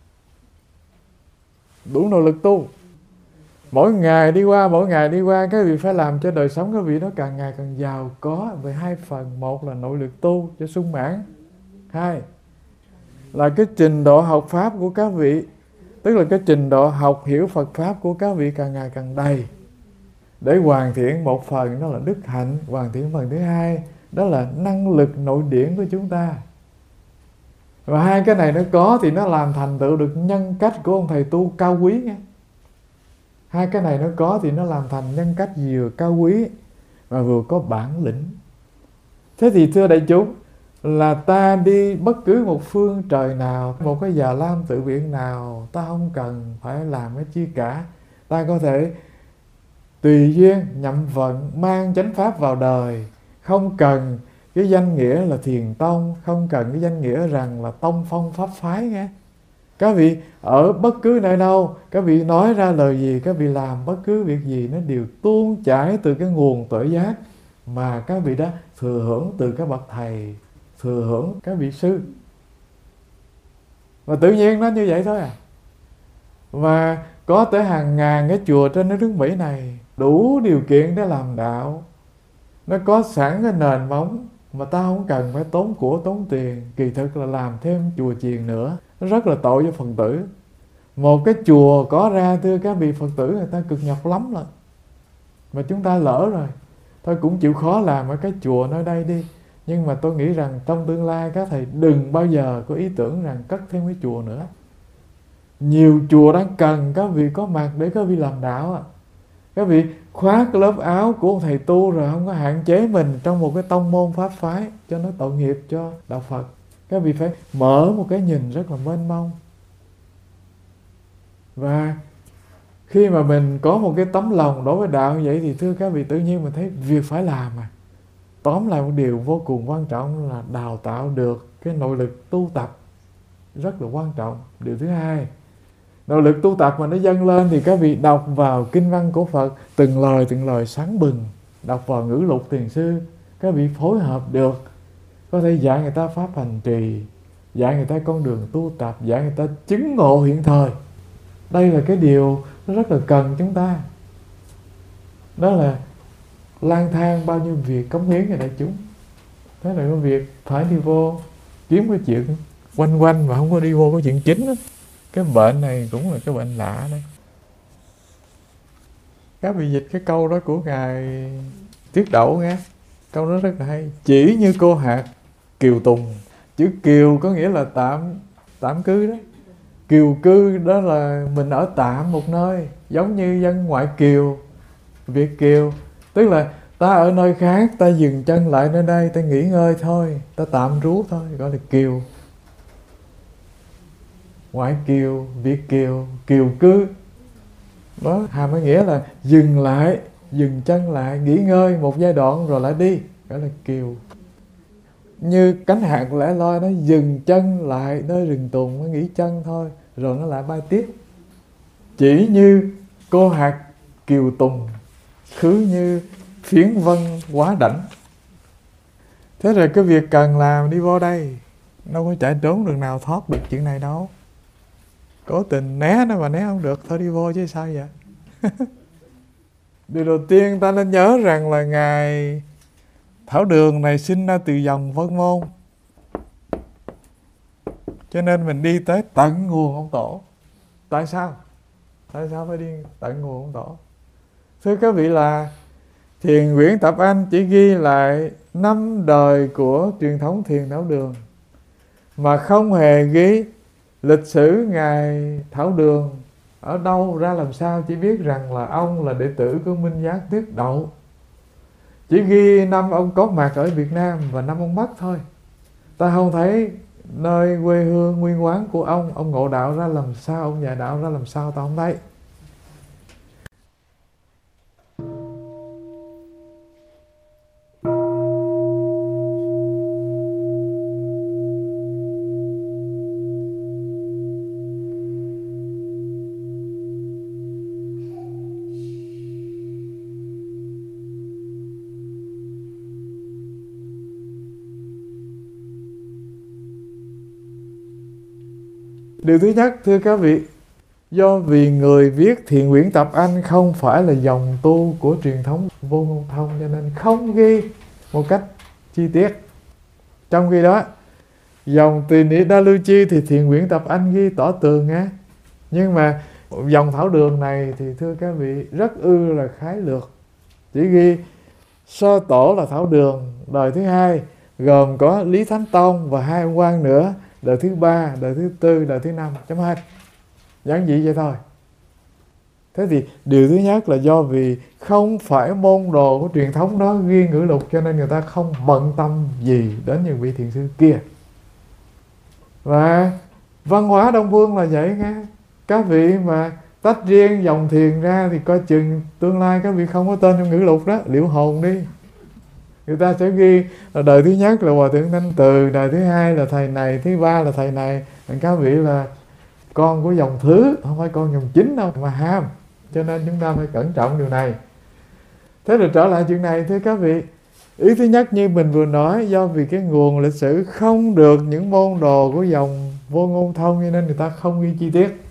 S1: đủ nỗ lực tu. Mỗi ngày đi qua, mỗi ngày đi qua, các vị phải làm cho đời sống các vị nó càng ngày càng giàu có về hai phần. Một là nội lực tu cho sung mãn. Hai là cái trình độ học pháp của các vị, tức là cái trình độ học hiểu Phật Pháp của các vị càng ngày càng đầy. Để hoàn thiện một phần đó là đức hạnh, hoàn thiện phần thứ hai đó là năng lực nội điển của chúng ta. Và hai cái này nó có thì nó làm thành tựu được nhân cách của ông thầy tu cao quý nghe. Hai cái này nó có thì nó làm thành nhân cách vừa cao quý và vừa có bản lĩnh. Thế thì thưa đại chúng, là ta đi bất cứ một phương trời nào, một cái già lam tự viện nào, ta không cần phải làm cái chi cả. Ta có thể tùy duyên nhậm vận mang chánh pháp vào đời, không cần cái danh nghĩa là thiền tông, không cần cái danh nghĩa rằng là tông phong pháp phái nghe. Các vị ở bất cứ nơi đâu, các vị nói ra lời gì, các vị làm bất cứ việc gì, nó đều tuôn chảy từ cái nguồn tuệ giác mà các vị đã thừa hưởng từ các bậc thầy, thừa hưởng các vị sư. Và tự nhiên nó như vậy thôi à. Và có tới hàng ngàn cái chùa trên cái nước Mỹ này đủ điều kiện để làm đạo. Nó có sẵn cái nền móng mà ta không cần phải tốn của tốn tiền. Kỳ thực là làm thêm chùa chiền nữa, nó rất là tội cho Phật tử. Một cái chùa có ra, thưa các vị, Phật tử người ta cực nhọc lắm rồi. Mà chúng ta lỡ rồi, thôi cũng chịu khó làm ở cái chùa nơi đây đi. Nhưng mà tôi nghĩ rằng trong tương lai các thầy đừng bao giờ có ý tưởng rằng cất thêm cái chùa nữa. Nhiều chùa đang cần các vị có mặt để các vị làm đạo. Các vị khoác cái lớp áo của thầy tu rồi không có hạn chế mình trong một cái tông môn pháp phái cho nó tội nghiệp cho đạo Phật. Các vị phải mở một cái nhìn rất là mênh mông. Và khi mà mình có một cái tấm lòng đối với đạo như vậy thì thưa các vị, tự nhiên mình thấy việc phải làm mà. Tóm lại một điều vô cùng quan trọng là đào tạo được cái nội lực tu tập, rất là quan trọng. Điều thứ hai, nội lực tu tập mà nó dâng lên thì các vị đọc vào kinh văn của Phật từng lời từng lời sáng bừng, đọc vào ngữ lục thiền sư, các vị phối hợp được, có thể dạy người ta pháp hành trì, dạy người ta con đường tu tập, dạy người ta chứng ngộ hiện thời. Đây là cái điều nó rất là cần chúng ta. Đó là lang thang bao nhiêu việc cống hiến cho đại chúng. Thế là cái việc phải đi vô kiếm cái chuyện quanh quanh mà không có đi vô cái chuyện chính đó. Cái bệnh này cũng là cái bệnh lạ đây. Các vị dịch cái câu đó của Ngài Tiết Đậu nghe. Câu đó rất là hay. Chỉ như cô hạt kiều tùng. Chữ kiều có nghĩa là tạm tạm cư đó. Kiều cư đó là mình ở tạm một nơi, giống như dân ngoại kiều, Việt kiều. Tức là ta ở nơi khác, ta dừng chân lại nơi đây, ta nghỉ ngơi thôi, ta tạm trú thôi, gọi là kiều. Ngoại kiều, Việt kiều, kiều cư. Đó hàm ý nghĩa là dừng lại, dừng chân lại, nghỉ ngơi một giai đoạn rồi lại đi, gọi là kiều. Như cánh hạt lẻ loi, nó dừng chân lại nơi rừng tùng, nó nghỉ chân thôi, rồi nó lại bay tiếp. chỉ như cô hạt kiều tùng, khứ như phiến vân quá đảnh. Thế rồi cái việc cần làm đi vô đây, đâu có chạy trốn đường nào thoát được chuyện này đâu. Cố tình né nó mà né không được, thôi đi vô chứ sao vậy. Điều đầu tiên ta nên nhớ rằng là Ngài Thảo Đường này sinh ra từ dòng Vân Môn, cho nên mình đi tới tận nguồn ông Tổ. Tại sao? Tại sao phải đi tận nguồn ông Tổ? Thưa các vị, là Thiền Quyển Tập Anh chỉ ghi lại năm đời của truyền thống Thiền Thảo Đường, mà không hề ghi lịch sử Ngài Thảo Đường ở đâu ra làm sao. Chỉ biết rằng là ông là đệ tử của Minh Giác Tiết Đậu. Chỉ ghi năm ông có mặt ở Việt Nam và năm ông mất thôi. Ta không thấy nơi quê hương nguyên quán của ông, ông ngộ đạo ra làm sao, ông dạy đạo ra làm sao, ta không thấy. Điều thứ nhất, thưa các vị, do vì người viết Thiền Quyển Tập Anh không phải là dòng tu của truyền thống Vô Ngôn Thông, cho nên không ghi một cách chi tiết. Trong khi đó, dòng Tỳ Ni Đa Lưu Chi thì Thiền Quyển Tập Anh ghi tỏ tường á. Nhưng mà dòng Thảo Đường này thì thưa các vị rất ư là khái lược. Chỉ ghi sơ tổ là Thảo Đường, đời thứ hai, gồm có Lý Thánh Tông và hai ông quan nữa, đời thứ ba, đời thứ tư, đời thứ năm, chấm hết. Giản dị vậy thôi. Thế thì điều thứ nhất là do vì không phải môn đồ của truyền thống đó ghi ngữ lục, cho nên người ta không bận tâm gì đến những vị thiền sư kia. Và văn hóa Đông Phương là vậy nghe. Các vị mà tách riêng dòng thiền ra thì coi chừng tương lai các vị không có tên trong ngữ lục đó, liệu hồn đi. Người ta sẽ ghi là đời thứ nhất là Hòa Thượng Thanh Từ, đời thứ hai là thầy này, thứ ba là thầy này. Các vị là con của dòng thứ, không phải con dòng chính đâu mà ham. Cho nên chúng ta phải cẩn trọng điều này. Thế rồi trở lại chuyện này, thưa các vị, ý thứ nhất như mình vừa nói, do vì cái nguồn lịch sử không được những môn đồ của dòng Vô Ngôn Thông, cho nên người ta không ghi chi tiết.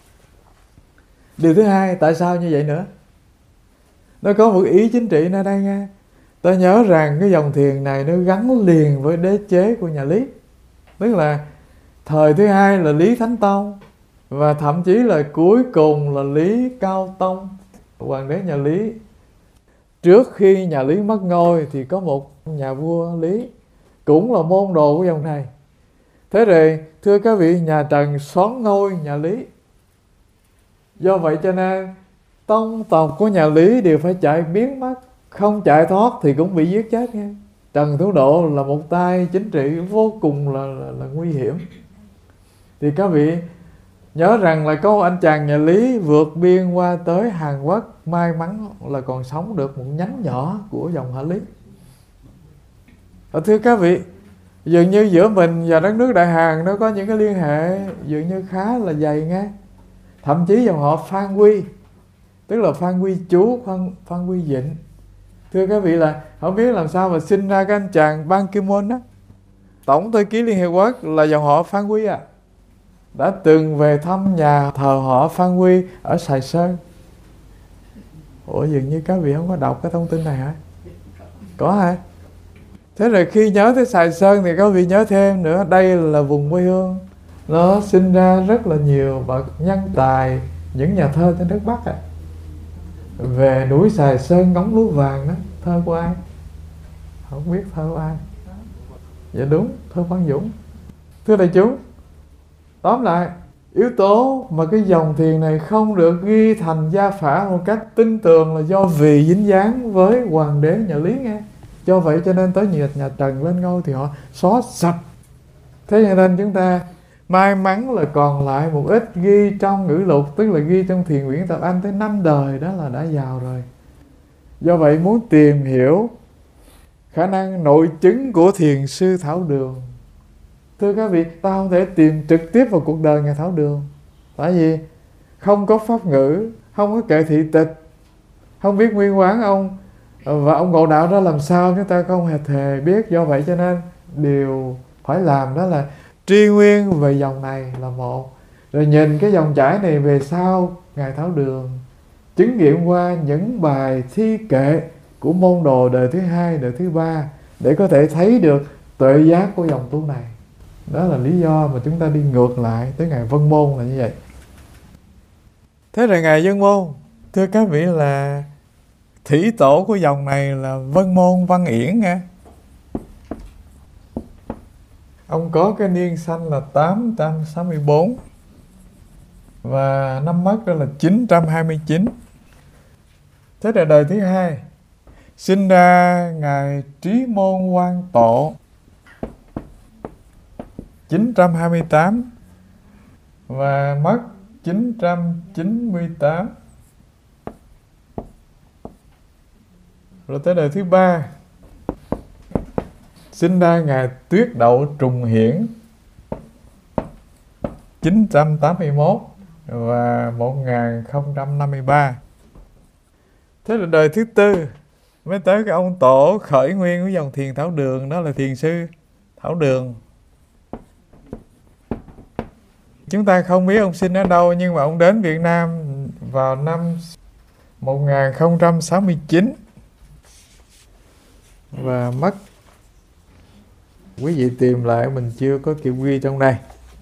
S1: Điều thứ hai, tại sao như vậy nữa? Nó có một ý chính trị nơi đây nghe. Ta nhớ rằng cái dòng thiền này nó gắn liền với đế chế của nhà Lý. Tức là thời thứ hai là Lý Thánh Tông, và thậm chí là cuối cùng là Lý Cao Tông, hoàng đế nhà Lý. Trước khi nhà Lý mất ngôi thì có một nhà vua Lý, cũng là môn đồ của dòng này. Thế rồi thưa các vị, nhà Trần soán ngôi nhà Lý. Do vậy cho nên tông tộc của nhà Lý đều phải chạy biến mất. Không chạy thoát thì cũng bị giết chết nghe. Trần Thủ Độ là một tay chính trị vô cùng là, là, là nguy hiểm. Thì các vị nhớ rằng là có anh chàng nhà Lý vượt biên qua tới Hàn Quốc, may mắn là còn sống được một nhánh nhỏ của dòng họ Lý. Và thưa các vị, dường như giữa mình và đất nước Đại Hàn nó có những cái liên hệ dường như khá là dày nghe. Thậm chí dòng họ Phan Huy, tức là Phan Huy Chú, Phan, Phan Huy Dịnh. Thưa các vị, là không biết làm sao mà sinh ra cái anh chàng Ban Ki-moon đó, Tổng thư ký Liên Hiệp Quốc, là dòng họ Phan Huy à. Đã từng về thăm nhà thờ họ Phan Huy ở Sài Sơn. Ủa, dường như các vị không có đọc cái thông tin này hả? Có hả? Thế rồi khi nhớ tới Sài Sơn thì các vị nhớ thêm nữa, đây là vùng quê hương. Nó sinh ra rất là nhiều bậc nhân tài, những nhà thơ trên đất Bắc à. Về núi Sài Sơn ngóng lúa vàng đó, thơ của ai? Không biết thơ của ai. Dạ đúng, thơ Văn Dũng. Thưa đại chúng, tóm lại, yếu tố mà cái dòng thiền này không được ghi thành gia phả một cách tin tường là do vì dính dáng với hoàng đế nhà Lý nghe. Do vậy cho nên tới nhiệt nhà Trần lên ngôi thì họ xóa sạch. Thế cho nên chúng ta may mắn là còn lại một ít ghi trong ngữ lục, tức là ghi trong Thiền Quyển Tập Anh tới năm đời, đó là đã giàu rồi. Do vậy muốn tìm hiểu khả năng nội chứng của thiền sư Thảo Đường, thưa các vị, ta không thể tìm trực tiếp vào cuộc đời Ngài Thảo Đường. Tại vì không có pháp ngữ, không có kệ thị tịch, không biết nguyên quán ông và ông ngộ đạo đó làm sao chúng ta không hề thề biết. Do vậy cho nên điều phải làm đó là tri nguyên về dòng này là một, rồi nhìn cái dòng chảy này về sau Ngài Thảo Đường chứng nghiệm qua những bài thi kệ của môn đồ đời thứ hai, đời thứ ba để có thể thấy được tuệ giác của dòng tu này. Đó là lý do mà chúng ta đi ngược lại tới Ngài Vân Môn là như vậy. Thế rồi Ngài Vân Môn, thưa các vị, là thủy tổ của dòng này là Vân Môn Văn Yển nha. Ông có cái niên sanh là tám trăm sáu mươi bốn và năm mất đó là chín trăm hai mươi chín. Thế là đời thứ hai sinh ra Ngài Trí Môn Quang Tổ chín trăm hai mươi tám và mất chín trăm chín mươi tám. Rồi tới đời thứ ba sinh ra Ngài Tuyết Đậu Trùng Hiển chín trăm tám mươi mốt và một nghìn không trăm năm mươi ba. Thế là đời thứ tư mới tới cái ông tổ khởi nguyên của dòng Thiền Thảo Đường, đó là Thiền sư Thảo Đường. Chúng ta không biết ông sinh ở đâu, nhưng mà ông đến Việt Nam vào năm một nghìn không trăm sáu mươi chín và mất. Quý vị tìm lại mình chưa có kịp ghi trong đây.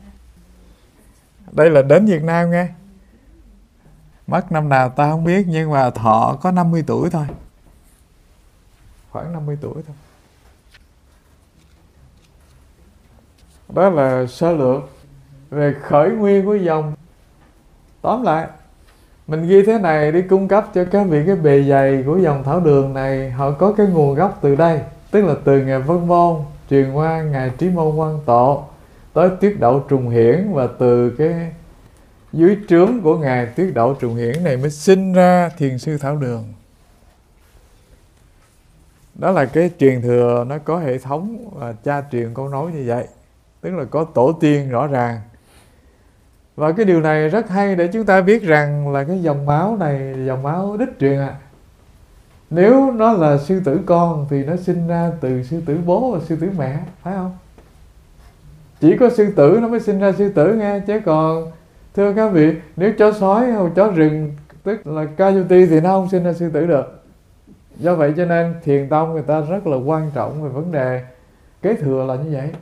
S1: Đây là đến Việt Nam nghe. Mất năm nào ta không biết, nhưng mà thọ có năm mươi tuổi thôi. Khoảng năm mươi tuổi thôi. Đó là sơ lược về khởi nguyên của dòng. Tóm lại, mình ghi thế này để cung cấp cho các vị cái bề dày của dòng Thảo Đường này. Họ có cái nguồn gốc từ đây, tức là từ Ngài Vân Môn truyền qua Ngài Trí Môn Quang Tổ tới Tuyết Đậu Trùng Hiển, và từ cái dưới trướng của Ngài Tuyết Đậu Trùng Hiển này mới sinh ra Thiền sư Thảo Đường. Đó là cái truyền thừa nó có hệ thống và cha truyền con nối như vậy, tức là có tổ tiên rõ ràng. Và cái điều này rất hay để chúng ta biết rằng là cái dòng máu này dòng máu đích truyền à. Nếu nó là sư tử con thì nó sinh ra từ sư tử bố và sư tử mẹ, phải không? Chỉ có sư tử nó mới sinh ra sư tử nghe, chứ còn thưa các vị, nếu chó sói hoặc chó rừng tức là coyote thì nó không sinh ra sư tử được. Do vậy cho nên Thiền tông người ta rất là quan trọng về vấn đề kế thừa là như vậy.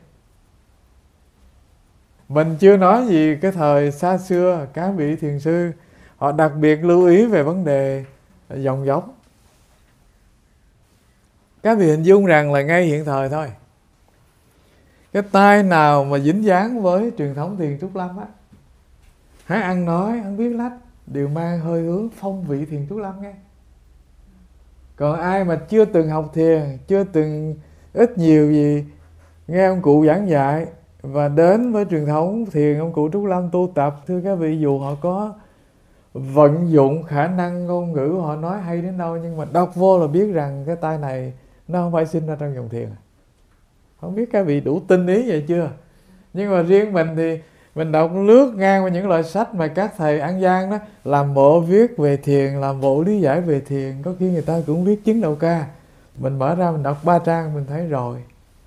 S1: Mình chưa nói gì cái thời xa xưa, các vị thiền sư họ đặc biệt lưu ý về vấn đề dòng giống. Các vị hình dung rằng là ngay hiện thời thôi, cái tai nào mà dính dáng với truyền thống Thiền Trúc Lâm á, hãy ăn nói, ăn biết lách, đều mang hơi hướng phong vị Thiền Trúc Lâm nghe. Còn ai mà chưa từng học thiền, chưa từng ít nhiều gì nghe ông cụ giảng dạy và đến với truyền thống thiền ông cụ Trúc Lâm tu tập, thưa các vị, dù họ có vận dụng khả năng ngôn ngữ, họ nói hay đến đâu, nhưng mà đọc vô là biết rằng cái tai này nó không phải sinh ra trong dòng thiền. Không biết các vị đủ tinh ý vậy chưa? Nhưng mà riêng mình thì mình đọc lướt ngang qua những loại sách mà các thầy An Giang đó làm bộ viết về thiền, làm bộ lý giải về thiền, có khi người ta cũng viết chứng đầu ca. Mình mở ra mình đọc ba trang mình thấy rồi.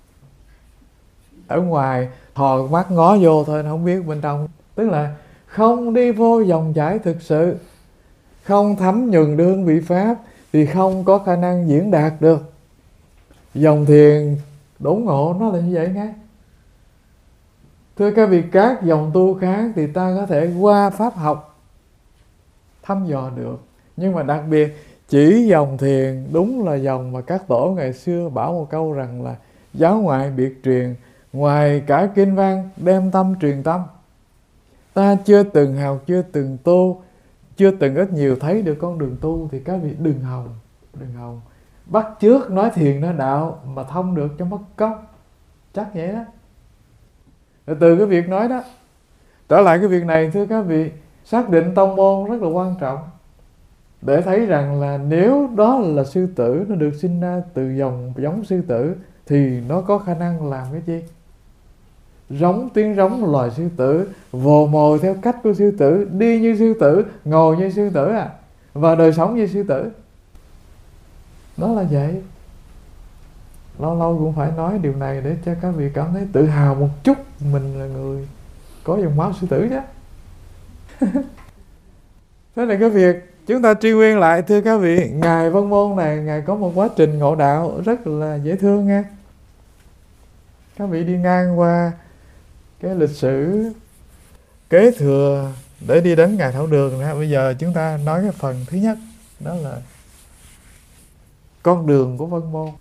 S1: Ở ngoài thò mắt ngó vô thôi, không biết bên trong. Tức là không đi vô dòng chảy thực sự, không thấm nhuần được hương vị pháp thì không có khả năng diễn đạt được. Dòng thiền đốn ngộ nó là như vậy nghe. Thưa các vị, các dòng tu khác thì ta có thể qua pháp học thăm dò được, nhưng mà đặc biệt chỉ dòng thiền đúng là dòng mà các tổ ngày xưa bảo một câu rằng là giáo ngoại biệt truyền, ngoài cả kinh văn đem tâm truyền tâm. Ta chưa từng học, chưa từng tu, chưa từng ít nhiều thấy được con đường tu thì các vị đừng hòng, đừng hòng bắt chước nói thiền nói đạo mà thông được cho mất công. Chắc vậy đó. Rồi từ cái việc nói đó, trở lại cái việc này, thưa các vị, xác định tông môn rất là quan trọng để thấy rằng là nếu đó là sư tử, nó được sinh ra từ dòng giống sư tử thì nó có khả năng làm cái gì? rống tiếng rống loài sư tử, vồ mồi theo cách của sư tử, đi như sư tử, ngồi như sư tử à, và đời sống như sư tử. Đó là vậy. Lâu lâu cũng phải nói điều này để cho các vị cảm thấy tự hào một chút, mình là người có dòng máu sư tử chứ. Thế là cái việc chúng ta truy nguyên lại, thưa các vị, Ngài Vân Môn này, Ngài có một quá trình ngộ đạo rất là dễ thương nha. Các vị đi ngang qua cái lịch sử kế thừa để đi đến Ngài Thảo Đường nữa. Bây giờ chúng ta nói cái phần thứ nhất, đó là con đường của Vân Môn.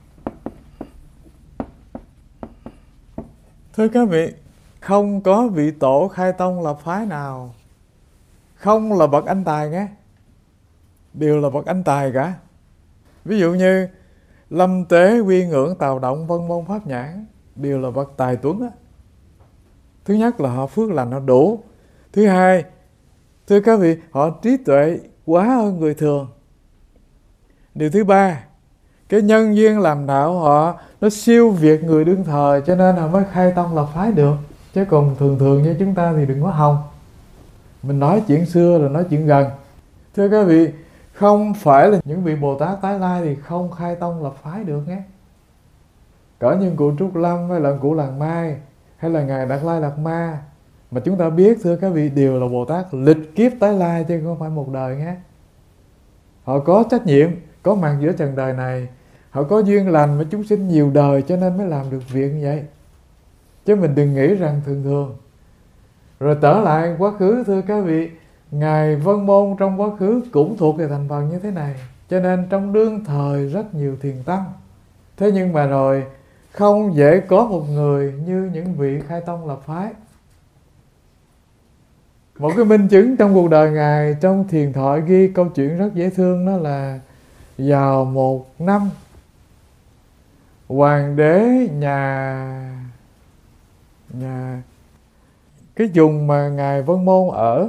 S1: Thưa các vị, không có vị tổ khai tông lập phái nào không là bậc anh tài nghe, đều là bậc anh tài cả. Ví dụ như Lâm Tế, Quy Ngưỡng, Tào Động, Vân Môn, Pháp Nhãn đều là bậc tài tuấn á. Thứ nhất là họ phước lành họ đủ. Thứ hai, thưa các vị, họ trí tuệ quá hơn người thường. Điều thứ ba, cái nhân duyên làm đạo họ nó siêu việt người đương thời, cho nên họ mới khai tông lập phái được. Chứ còn thường thường như chúng ta thì đừng có hòng. Mình nói chuyện xưa rồi nói chuyện gần. Thưa các vị, không phải là những vị Bồ Tát tái lai thì không khai tông lập phái được nhé. Cỡ như cụ Trúc Lâm hay là cụ Làng Mai hay là Ngài Đạt Lai Lạt Ma mà chúng ta biết, thưa các vị, đều là Bồ Tát lịch kiếp tái lai chứ không phải một đời nhé. Họ có trách nhiệm, có mặt giữa trần đời này, họ có duyên lành với chúng sinh nhiều đời cho nên mới làm được việc như vậy. Chứ mình đừng nghĩ rằng thường thường. Rồi trở lại quá khứ, thưa các vị, Ngài Vân Môn trong quá khứ cũng thuộc về thành phần như thế này. Cho nên trong đương thời rất nhiều thiền tăng. Thế nhưng mà rồi không dễ có một người như những vị khai tông lập phái. Một cái minh chứng trong cuộc đời Ngài, trong thiền thoại ghi câu chuyện rất dễ thương, đó là vào một năm hoàng đế nhà nhà cái vùng mà Ngài Vân Môn ở,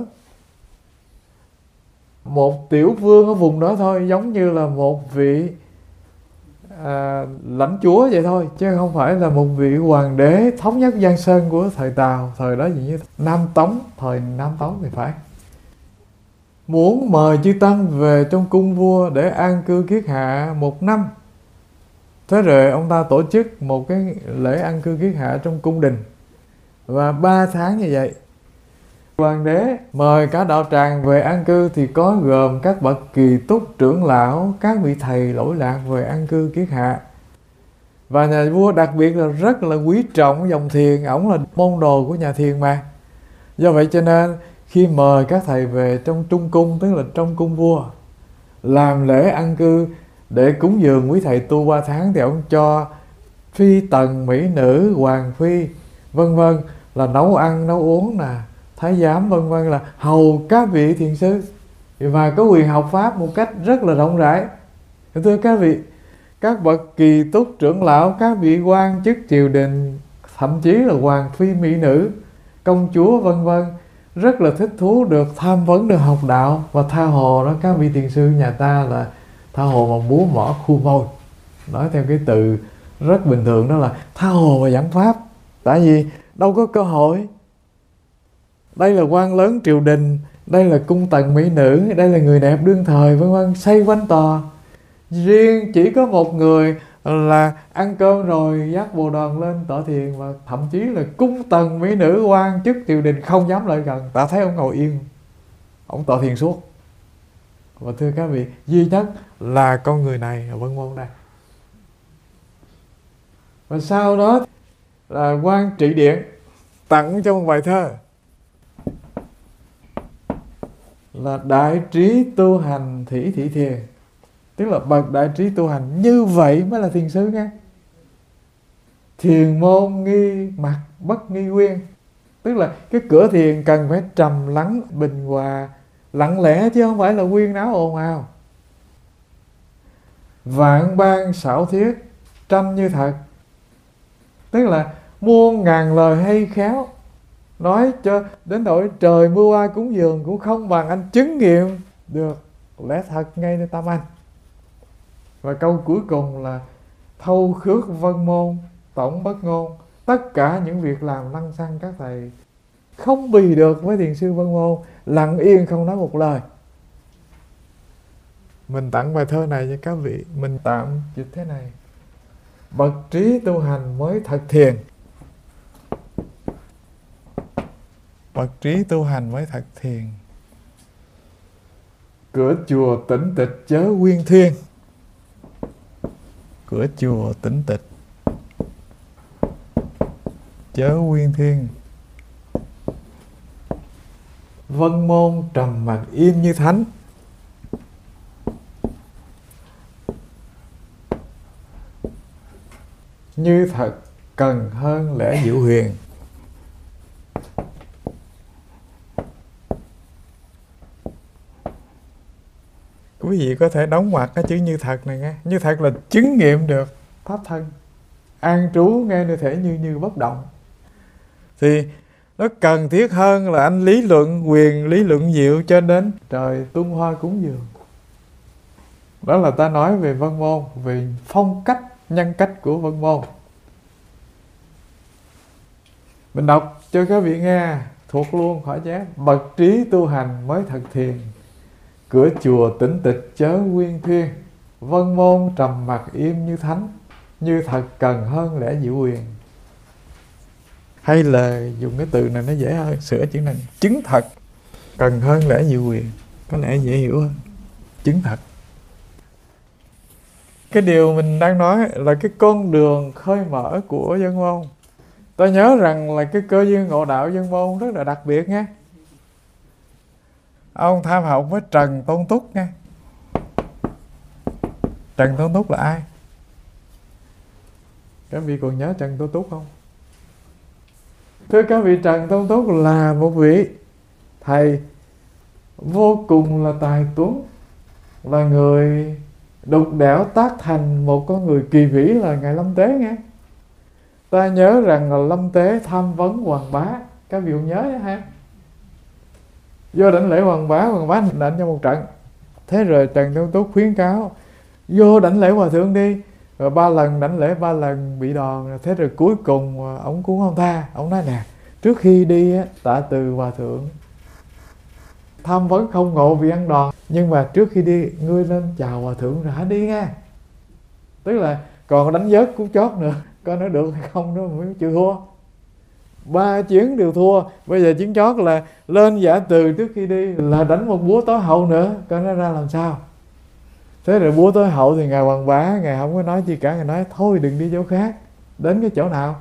S1: một tiểu vương ở vùng đó thôi, giống như là một vị à, lãnh chúa vậy thôi, chứ không phải là một vị hoàng đế thống nhất Giang Sơn của thời Tào. Thời đó gì như Nam Tống, thời Nam Tống thì phải, muốn mời chư tăng về trong cung vua để an cư kiết hạ một năm. Thế rồi ông ta tổ chức một cái lễ an cư kiết hạ trong cung đình, và ba tháng như vậy hoàng đế mời cả đạo tràng về an cư thì có gồm các bậc kỳ túc trưởng lão, các vị thầy lỗi lạc về an cư kiết hạ. Và nhà vua đặc biệt là rất là quý trọng dòng thiền, ổng là môn đồ của nhà thiền mà. Do vậy cho nên khi mời các thầy về trong trung cung, tức là trong cung vua, làm lễ an cư để cúng dường quý thầy tu ba tháng, thì ông cho phi tần, mỹ nữ, hoàng phi vân vân là nấu ăn nấu uống nè, thái giám vân vân là hầu các vị thiền sư, và có quyền học pháp một cách rất là rộng rãi. Thưa các vị, các bậc kỳ túc trưởng lão, các vị quan chức triều đình, thậm chí là hoàng phi mỹ nữ, công chúa vân vân rất là thích thú được tham vấn, được học đạo. Và tha hồ đó, các vị thiền sư nhà ta là tha hồ mà múa mỏ khu môi, nói theo cái từ rất bình thường, đó là tha hồ mà giảng pháp. Tại vì đâu có cơ hội. Đây là quan lớn triều đình, đây là cung tần mỹ nữ, đây là người đẹp đương thời vân vân, xoay quanh tòa. Riêng chỉ có một người là ăn cơm rồi dắt bồ đoàn lên tọa thiền, và thậm chí là cung tần mỹ nữ quan chức triều đình không dám lại gần. Ta thấy ông ngồi yên, ông tọa thiền suốt. Và thưa các vị, duy nhất là con người này ở Vân Môn đây. Và sau đó là quan trị điện tặng cho một bài thơ là đại trí tu hành thỉ thị thiền, tức là bậc đại trí tu hành như vậy mới là thiền sư nghe. Thiền môn nghi mặc bất nghi quyên, tức là cái cửa thiền cần phải trầm lắng, bình hòa, lặng lẽ, chứ không phải là quyên náo ồn ào. Vạn ban xảo thiết, tranh như thật, tức là muôn ngàn lời hay khéo, nói cho đến nỗi trời mưa qua cúng dường cũng không bằng anh chứng nghiệm được lẽ thật ngay nơi tâm anh. Và câu cuối cùng là thâu khước vân môn, tổng bất ngôn, Tất cả những việc làm lăng xăng các thầy không bì được với thiền sư Vân Môn, lặng yên không nói một lời. Mình tặng bài thơ này cho các vị. Mình tạm dịch thế này: bậc trí tu hành mới thật thiền. Bậc trí tu hành mới thật thiền. Cửa chùa tĩnh tịch chớ quyên thuyên. Cửa chùa tĩnh tịch chớ quyên thuyên. Vân môn trầm mặc im như thánh. Như thật cần hơn lẽ diệu huyền. Quý vị có thể đóng ngoặc cái chữ như thật này nghe. Như thật là chứng nghiệm được pháp thân, an trú nghe nơi thể như như bất động. Thì nó cần thiết hơn là anh lý luận quyền, lý luận diệu cho đến trời tung hoa cúng dường. Đó là ta nói về Vân Môn, về phong cách, nhân cách của Vân Môn. Mình đọc cho các vị nghe thuộc luôn khỏi chép. Bậc trí tu hành mới thật thiền. Cửa chùa tĩnh tịch chớ quyên thuyên. Vân môn trầm mặc im như thánh. Như thật cần hơn lẽ diệu huyền. Hay là dùng cái từ này nó dễ hơn, sửa chữ này: chứng thật cần hơn lẽ diệu huyền. Có lẽ dễ hiểu hơn. Chứng thật. Cái điều mình đang nói là cái con đường khơi mở của Vân Môn. Ta nhớ rằng là cái cơ duyên ngộ đạo Vân Môn rất là đặc biệt nha. Ông tham học với Trần Tôn Túc nha. Trần Tôn Túc là ai? Các vị còn nhớ Trần Tôn Túc không? Thưa các vị, Trần Tôn Túc là một vị thầy vô cùng là tài tuấn, là người đục đẽo tác thành một con người kỳ vĩ là Ngài Lâm Tế nghe. Ta nhớ rằng là Lâm Tế tham vấn Hoàng Bá. Các vị còn nhớ ha? Vô đảnh lễ Hoàng Bá, Hoàng Bá đảnh cho một trận. Thế rồi Trần Tôn Túc khuyến cáo vô đảnh lễ Hòa Thượng đi. Rồi ba lần đảnh lễ, ba lần bị đòn. Thế rồi cuối cùng ông cũng không tha. Ông nói nè, trước khi đi á, tạ từ Hòa Thượng, tham vấn không ngộ vì ăn đòn, nhưng mà trước khi đi ngươi lên chào Hòa Thượng rồi hãy đi nha. Tức là còn đánh vớt cú chót nữa, coi nó được hay không nữa mới chịu thua. Ba chuyến đều thua. Bây giờ chuyến chót là lên giả từ trước khi đi, là đánh một búa tối hậu nữa, coi nó ra làm sao. Thế rồi búa tối hậu thì Ngài Hoàng Bá, Ngài không có nói chi cả. Ngài nói thôi đừng đi chỗ khác. Đến cái chỗ nào?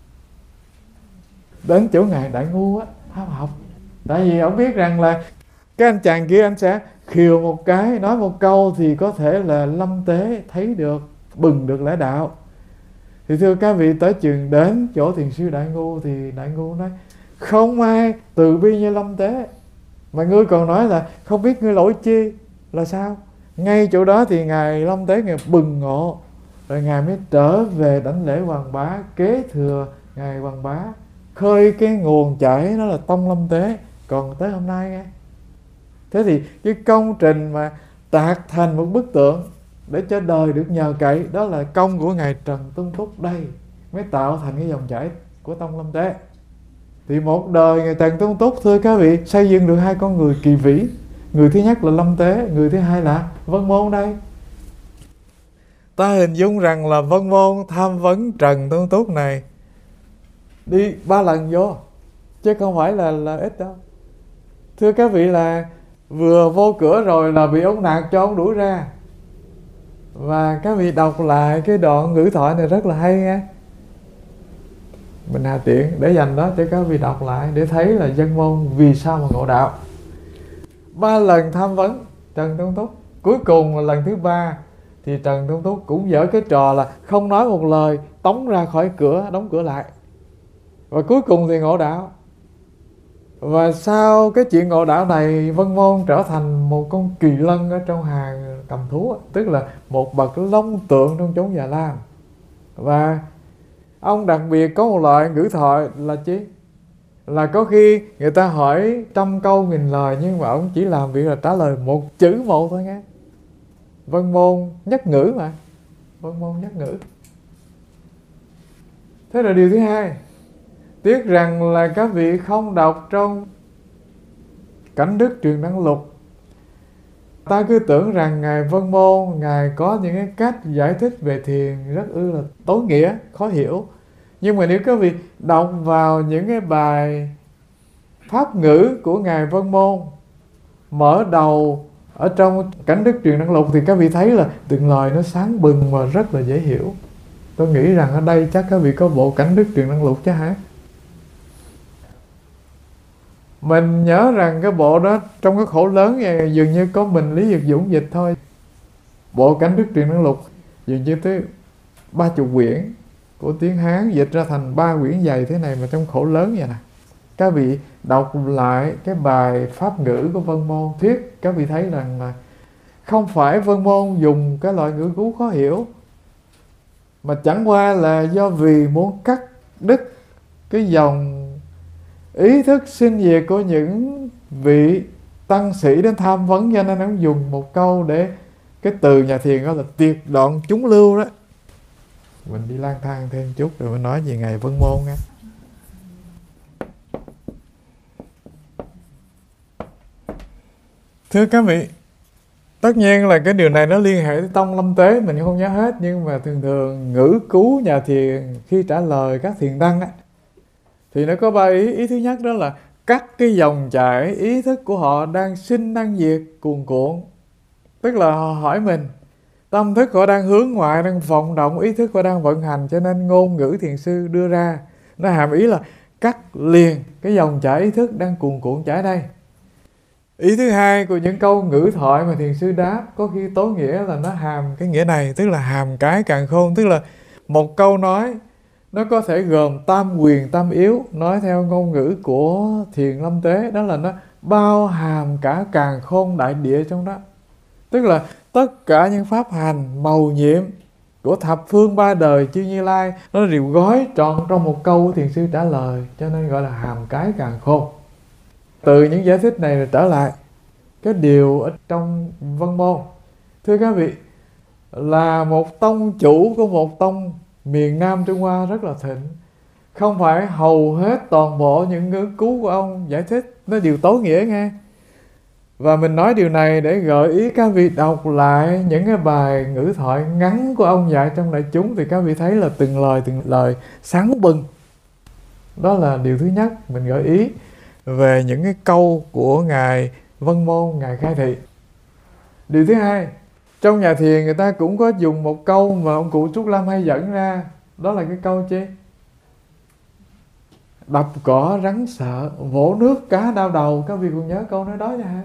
S1: Đến chỗ Ngài Đại Ngu á, tham học. Tại vì ông biết rằng là cái anh chàng kia anh sẽ khiều một cái, nói một câu thì có thể là Lâm Tế thấy được, bừng được lẽ đạo. Thì thưa các vị, tới chừng đến chỗ thiền sư Đại Ngu thì Đại Ngu nói không ai từ bi như Lâm Tế, mà ngươi còn nói là không biết ngươi lỗi chi là sao. Ngay chỗ đó thì Ngài Lâm Tế Ngài bừng ngộ, rồi Ngài mới trở về đảnh lễ Hoàng Bá, kế thừa Ngài Hoàng Bá, khơi cái nguồn chảy đó là tông Lâm Tế, còn tới hôm nay nghe. Thế thì cái công trình mà tạc thành một bức tượng để cho đời được nhờ cậy, đó là công của Ngài Trần Tôn Túc đây, mới tạo thành cái dòng chảy của tông Lâm Tế. Thì một đời Ngài Trần Tôn Túc, thưa các vị, xây dựng được hai con người kỳ vĩ. Người thứ nhất là Lâm Tế, người thứ hai là Vân Môn đây. Ta hình dung rằng là Vân Môn tham vấn Trần Tôn Túc này đi ba lần vô, chứ không phải là, là ít đâu. Thưa các vị, là vừa vô cửa rồi là bị ông nạt cho ông đuổi ra. Và các vị đọc lại cái đoạn ngữ thoại này rất là hay nha. Mình hà tiện để dành đó cho các vị đọc lại, để thấy là Vân Môn vì sao mà ngộ đạo. Ba lần tham vấn Trần Tôn Túc, cuối cùng là lần thứ ba thì Trần Tôn Túc cũng dở cái trò là không nói một lời, tống ra khỏi cửa, đóng cửa lại. Và cuối cùng thì ngộ đạo. Và sau cái chuyện ngộ đạo này, Vân Môn trở thành một con kỳ lân ở trong hàng cầm thú, tức là một bậc long tượng trong chốn Già Lam. Và ông đặc biệt có một loại ngữ thoại là chi? Là có khi người ta hỏi trăm câu nghìn lời, nhưng mà ông chỉ làm việc là trả lời một chữ một thôi nghe. Vân Môn nhất ngữ mà. Vân Môn nhất ngữ. Thế là điều thứ hai. Tiếc rằng là các vị không đọc trong Cảnh Đức Truyền Đăng Lục. Ta cứ tưởng rằng Ngài Vân Môn, Ngài có những cái cách giải thích về thiền rất ư là tối nghĩa, khó hiểu. Nhưng mà nếu các vị đọc vào những cái bài pháp ngữ của Ngài Vân Môn, mở đầu ở trong Cảnh Đức Truyền Đăng Lục, thì các vị thấy là từng lời nó sáng bừng và rất là dễ hiểu. Tôi nghĩ rằng ở đây chắc các vị có bộ Cảnh Đức Truyền Đăng Lục chứ hả? Mình nhớ rằng cái bộ đó trong cái khổ lớn này dường như có mình Lý Việt Dũng dịch thôi. Bộ Cảnh Đức Truyền Đăng Lục dường như tới ba chục quyển của tiếng Hán dịch ra thành ba quyển dày thế này mà trong khổ lớn vậy nè. Các vị đọc lại cái bài pháp ngữ của Vân Môn thuyết, các vị thấy rằng là không phải Vân Môn dùng cái loại ngữ cú khó hiểu, mà chẳng qua là do vì muốn cắt đứt cái dòng ý thức sinh diệt của những vị tăng sĩ đến tham vấn, cho nên ông dùng một câu để cái từ nhà thiền đó là tuyệt đoạn chúng lưu đó. Mình đi lang thang thêm chút rồi mới nói về Ngài Vân Môn nha. Thưa các vị, tất nhiên là cái điều này nó liên hệ tới tông lâm tế, mình không nhớ hết, nhưng mà thường thường ngữ cứu nhà thiền khi trả lời các thiền tăng á, thì nó có ba ý. Ý thứ nhất đó là cắt cái dòng chảy ý thức của họ đang sinh đang diệt cuồn cuộn. Tức là họ hỏi mình, tâm thức họ đang hướng ngoại, đang vọng động, ý thức họ đang vận hành, cho nên ngôn ngữ thiền sư đưa ra nó hàm ý là cắt liền cái dòng chảy ý thức đang cuồn cuộn chảy đây. Ý thứ hai của những câu ngữ thoại mà thiền sư đáp có khi tối nghĩa là nó hàm cái nghĩa này, tức là hàm cái càn khôn. Tức là một câu nói nó có thể gồm tam quyền tam yếu, nói theo ngôn ngữ của thiền lâm tế, đó là nó bao hàm cả càn khôn đại địa trong đó. Tức là tất cả những pháp hành màu nhiệm của thập phương ba đời chư Như Lai nó đều gói trọn trong một câu của thiền sư trả lời, cho nên gọi là hàm cái càn khôn. Từ những giải thích này rồi trở lại cái điều ở trong Vân Môn. Thưa các vị, là một tông chủ của một tông miền Nam Trung Hoa rất là thịnh, không phải hầu hết toàn bộ những ngữ cứu của ông giải thích nó đều tối nghĩa nghe. Và mình nói điều này để gợi ý các vị đọc lại những cái bài ngữ thoại ngắn của ông dạy trong đại chúng, thì các vị thấy là từng lời từng lời sáng bừng. Đó là điều thứ nhất mình gợi ý về những cái câu của Ngài Vân Môn, Ngài khai thị. Điều thứ hai, trong nhà thiền người ta cũng có dùng một câu mà ông cụ Trúc Lâm hay dẫn ra, đó là cái câu chi? Đập cỏ rắn sợ, vỗ nước cá đau đầu. Các vị còn nhớ câu nói đó nha hả?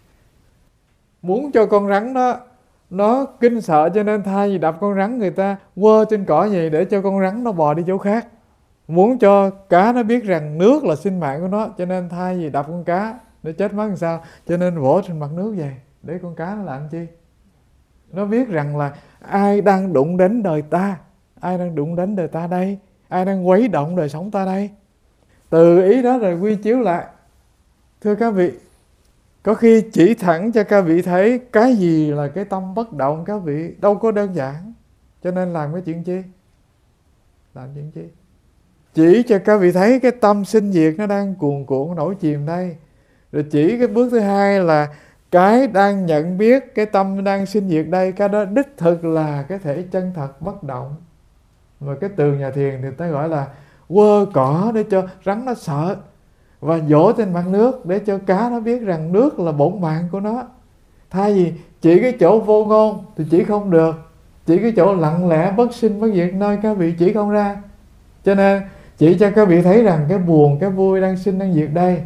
S1: Muốn cho con rắn đó nó kinh sợ, cho nên thay vì đập con rắn, người ta quơ trên cỏ gì để cho con rắn nó bò đi chỗ khác. Muốn cho cá nó biết rằng nước là sinh mạng của nó, cho nên thay vì đập con cá nó chết mất làm sao, cho nên vỗ trên mặt nước vậy để con cá nó làm chi? Nó biết rằng là ai đang đụng đến đời ta, ai đang đụng đến đời ta đây, ai đang quấy động đời sống ta đây. Từ ý đó rồi quy chiếu lại. Thưa các vị, có khi chỉ thẳng cho các vị thấy cái gì là cái tâm bất động, các vị đâu có đơn giản. Cho nên làm cái chuyện chi? Làm chuyện chi? Chỉ cho các vị thấy cái tâm sinh diệt nó đang cuồn cuộn nổi chìm đây. Rồi chỉ cái bước thứ hai là cái đang nhận biết cái tâm đang sinh diệt đây, cái đó đích thực là cái thể chân thật bất động. Mà cái từ nhà thiền thì ta gọi là quơ cỏ để cho rắn nó sợ, và dỗ trên mặt nước để cho cá nó biết rằng nước là bổn mạng của nó. Thay vì chỉ cái chỗ vô ngôn thì chỉ không được, chỉ cái chỗ lặng lẽ bất sinh bất diệt nơi các vị chỉ không ra. Cho nên chỉ cho các vị thấy rằng cái buồn, cái vui đang sinh đang diệt đây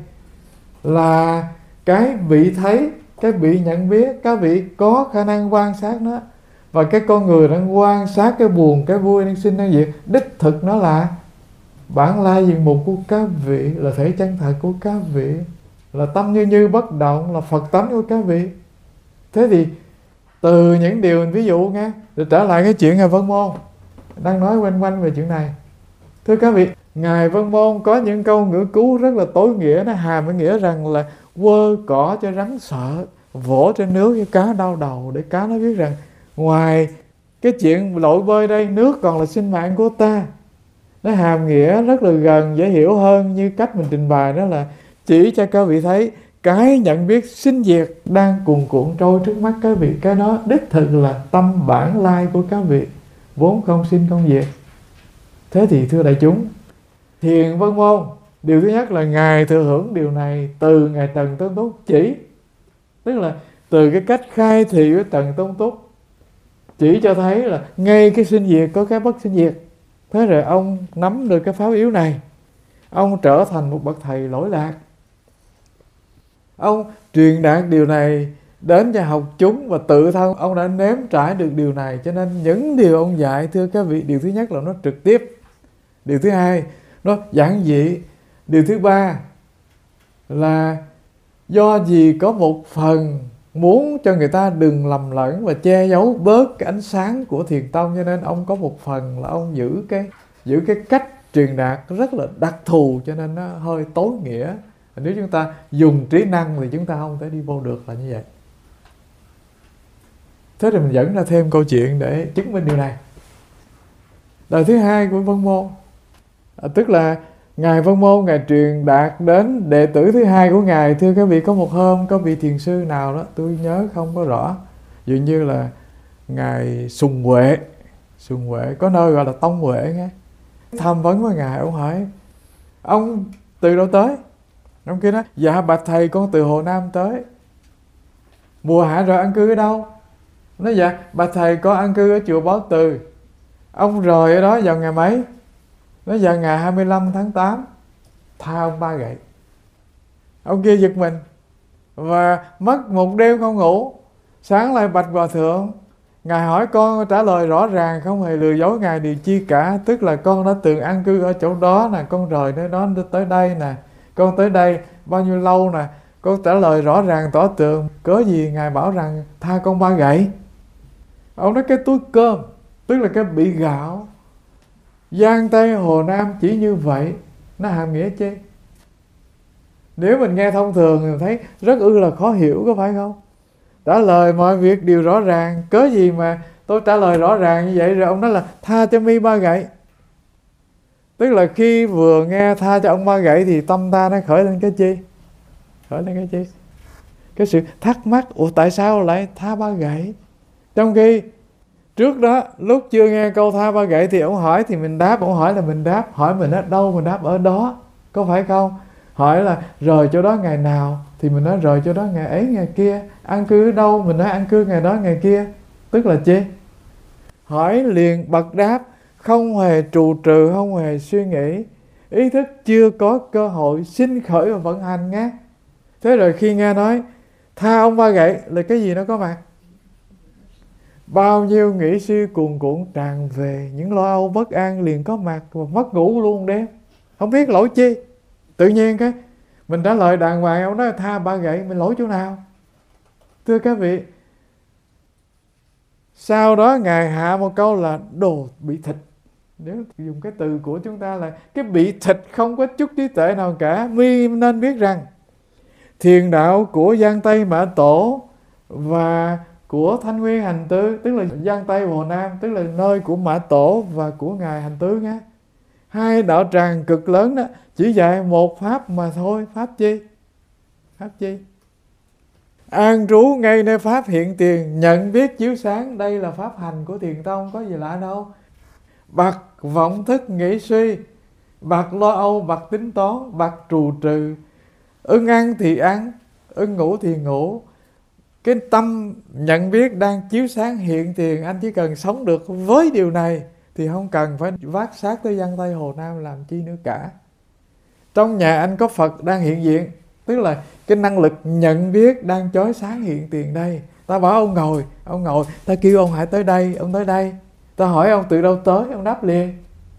S1: là cái vị thấy, cái vị nhận biết, các vị có khả năng quan sát nó. Và cái con người đang quan sát cái buồn, cái vui đang sinh đang diệt, đích thực nó là bản lai diện mục của các vị, là thể chân thật của các vị, là tâm như như bất động, là Phật tánh của các vị. Thế thì từ những điều mình ví dụ nghe, rồi trở lại cái chuyện Ngài Vân Môn đang nói quanh quanh về chuyện này. Thưa các vị, Ngài Vân Môn có những câu ngữ cứu rất là tối nghĩa, nó hàm cái nghĩa rằng là quơ cỏ cho rắn sợ, vỗ trên nước cho cá đau đầu, để cá nó biết rằng ngoài cái chuyện lội bơi đây, nước còn là sinh mạng của ta. Nó hàm nghĩa rất là gần, dễ hiểu hơn như cách mình trình bày, đó là chỉ cho các vị thấy cái nhận biết sinh diệt đang cuồn cuộn trôi trước mắt các vị, cái đó đích thực là tâm bản lai của các vị, vốn không sinh không diệt. Thế thì thưa đại chúng, Thiền Vân Môn, điều thứ nhất là Ngài thừa hưởng điều này từ Ngài Trần Tôn Túc chỉ, tức là từ cái cách khai thị của Trần Tôn Túc, chỉ cho thấy là ngay cái sinh diệt có cái bất sinh diệt. Thế rồi ông nắm được cái pháp yếu này, ông trở thành một bậc thầy lỗi lạc. Ông truyền đạt điều này đến cho học chúng, và tự thân ông đã nếm trải được điều này. Cho nên những điều ông dạy, thưa các vị, điều thứ nhất là nó trực tiếp, điều thứ hai nó giản dị, điều thứ ba là do gì có một phần muốn cho người ta đừng lầm lẫn và che giấu bớt cái ánh sáng của thiền tông, cho nên ông có một phần là ông giữ cái giữ cái cách truyền đạt rất là đặc thù, cho nên nó hơi tối nghĩa. Nếu chúng ta dùng trí năng thì chúng ta không thể đi vô được, là như vậy. Thế thì mình dẫn ra thêm câu chuyện để chứng minh điều này. Đời thứ hai của Vân Môn, à, tức là Ngài Vân Môn, Ngài truyền đạt đến đệ tử thứ hai của Ngài. Thưa các vị, có một hôm có vị thiền sư nào đó, tôi nhớ không có rõ, dường như là Ngài Sùng Huệ, Sùng Huệ, có nơi gọi là Tông Huệ nghe, tham vấn với Ngài. Ông hỏi: ông từ đâu tới? Ông kia nói: dạ bạch thầy, con từ Hồ Nam tới. Mùa hạ rồi ăn cư ở đâu? Nói: dạ bạch thầy, con ăn cư ở chùa Bảo Từ. Ông rời ở đó vào ngày mấy? Nói: dạ ngày hai mươi lăm tháng tám. Tha ông ba gậy. Ông kia giật mình và mất một đêm không ngủ. Sáng lại bạch hòa thượng. Ngài hỏi con trả lời rõ ràng, không hề lừa dối Ngài điều chi cả. Tức là con đã từng ăn cư ở chỗ đó nè, con rời nơi đó tới đây nè, con tới đây bao nhiêu lâu nè, con trả lời rõ ràng tỏ tường. Cớ gì Ngài bảo rằng tha con ba gậy? Ông nói: cái túi cơm, tức là cái bị gạo, Giang Tây Hồ Nam chỉ như vậy, nó hàm nghĩa chi? Nếu mình nghe thông thường thì mình thấy rất ư là khó hiểu, có phải không? Trả lời mọi việc đều rõ ràng, cớ gì mà tôi trả lời rõ ràng như vậy? Rồi ông nói là tha cho mi ba gậy. Tức là khi vừa nghe tha cho ông ba gậy thì tâm ta nó khởi lên cái chi? Khởi lên cái chi? Cái sự thắc mắc, ủa tại sao lại tha ba gậy? Trong khi trước đó lúc chưa nghe câu tha ba gậy thì ông hỏi thì mình đáp, ông hỏi là mình đáp, hỏi mình ở đâu mình đáp ở đó, có phải không? Hỏi là rời chỗ đó ngày nào thì mình nói rời chỗ đó ngày ấy ngày kia. Ăn cư ở đâu mình nói ăn cư ngày đó ngày kia. Tức là chi? Hỏi liền bật đáp, không hề trù trừ, không hề suy nghĩ, ý thức chưa có cơ hội sinh khởi và vận hành nghe. Thế rồi khi nghe nói tha ông ba gậy là cái gì nó có mặt? Bao nhiêu nghĩ suy cuồn cuộn tràn về, những lo âu bất an liền có mặt, và mất ngủ luôn đêm, không biết lỗi chi. Tự nhiên cái mình trả lời đàng hoàng, ông nói tha ba gậy, mình lỗi chỗ nào? Thưa các vị, sau đó Ngài hạ một câu là đồ bị thịt. Nếu dùng cái từ của chúng ta là cái bị thịt không có chút trí tuệ nào cả. Mi nên biết rằng thiền đạo của Giang Tây Mã Tổ và của Thanh Nguyên Hành Tứ, tức là Giang Tây Hồ Nam, tức là nơi của Mã Tổ và của Ngài Hành Tứ nhé, hai đạo tràng cực lớn đó, chỉ dạy một pháp mà thôi. Pháp chi? Pháp chi? An trú ngay nơi pháp hiện tiền, nhận biết chiếu sáng. Đây là pháp hành của Thiền Tông, có gì lạ đâu. Bặt vọng thức nghĩ suy, bặt lo âu, bặt tính toán, bặt trù trừ, ưng ăn thì ăn, ưng ngủ thì ngủ. Cái tâm nhận biết đang chiếu sáng hiện tiền, anh chỉ cần sống được với điều này thì không cần phải vác xác tới Giang Tây Hồ Nam làm chi nữa cả. Trong nhà anh có Phật đang hiện diện, tức là cái năng lực nhận biết đang chói sáng hiện tiền đây. Ta bảo ông ngồi, ông ngồi, ta kêu ông hãy tới đây, ông tới đây. Ta hỏi ông từ đâu tới, ông đáp liền.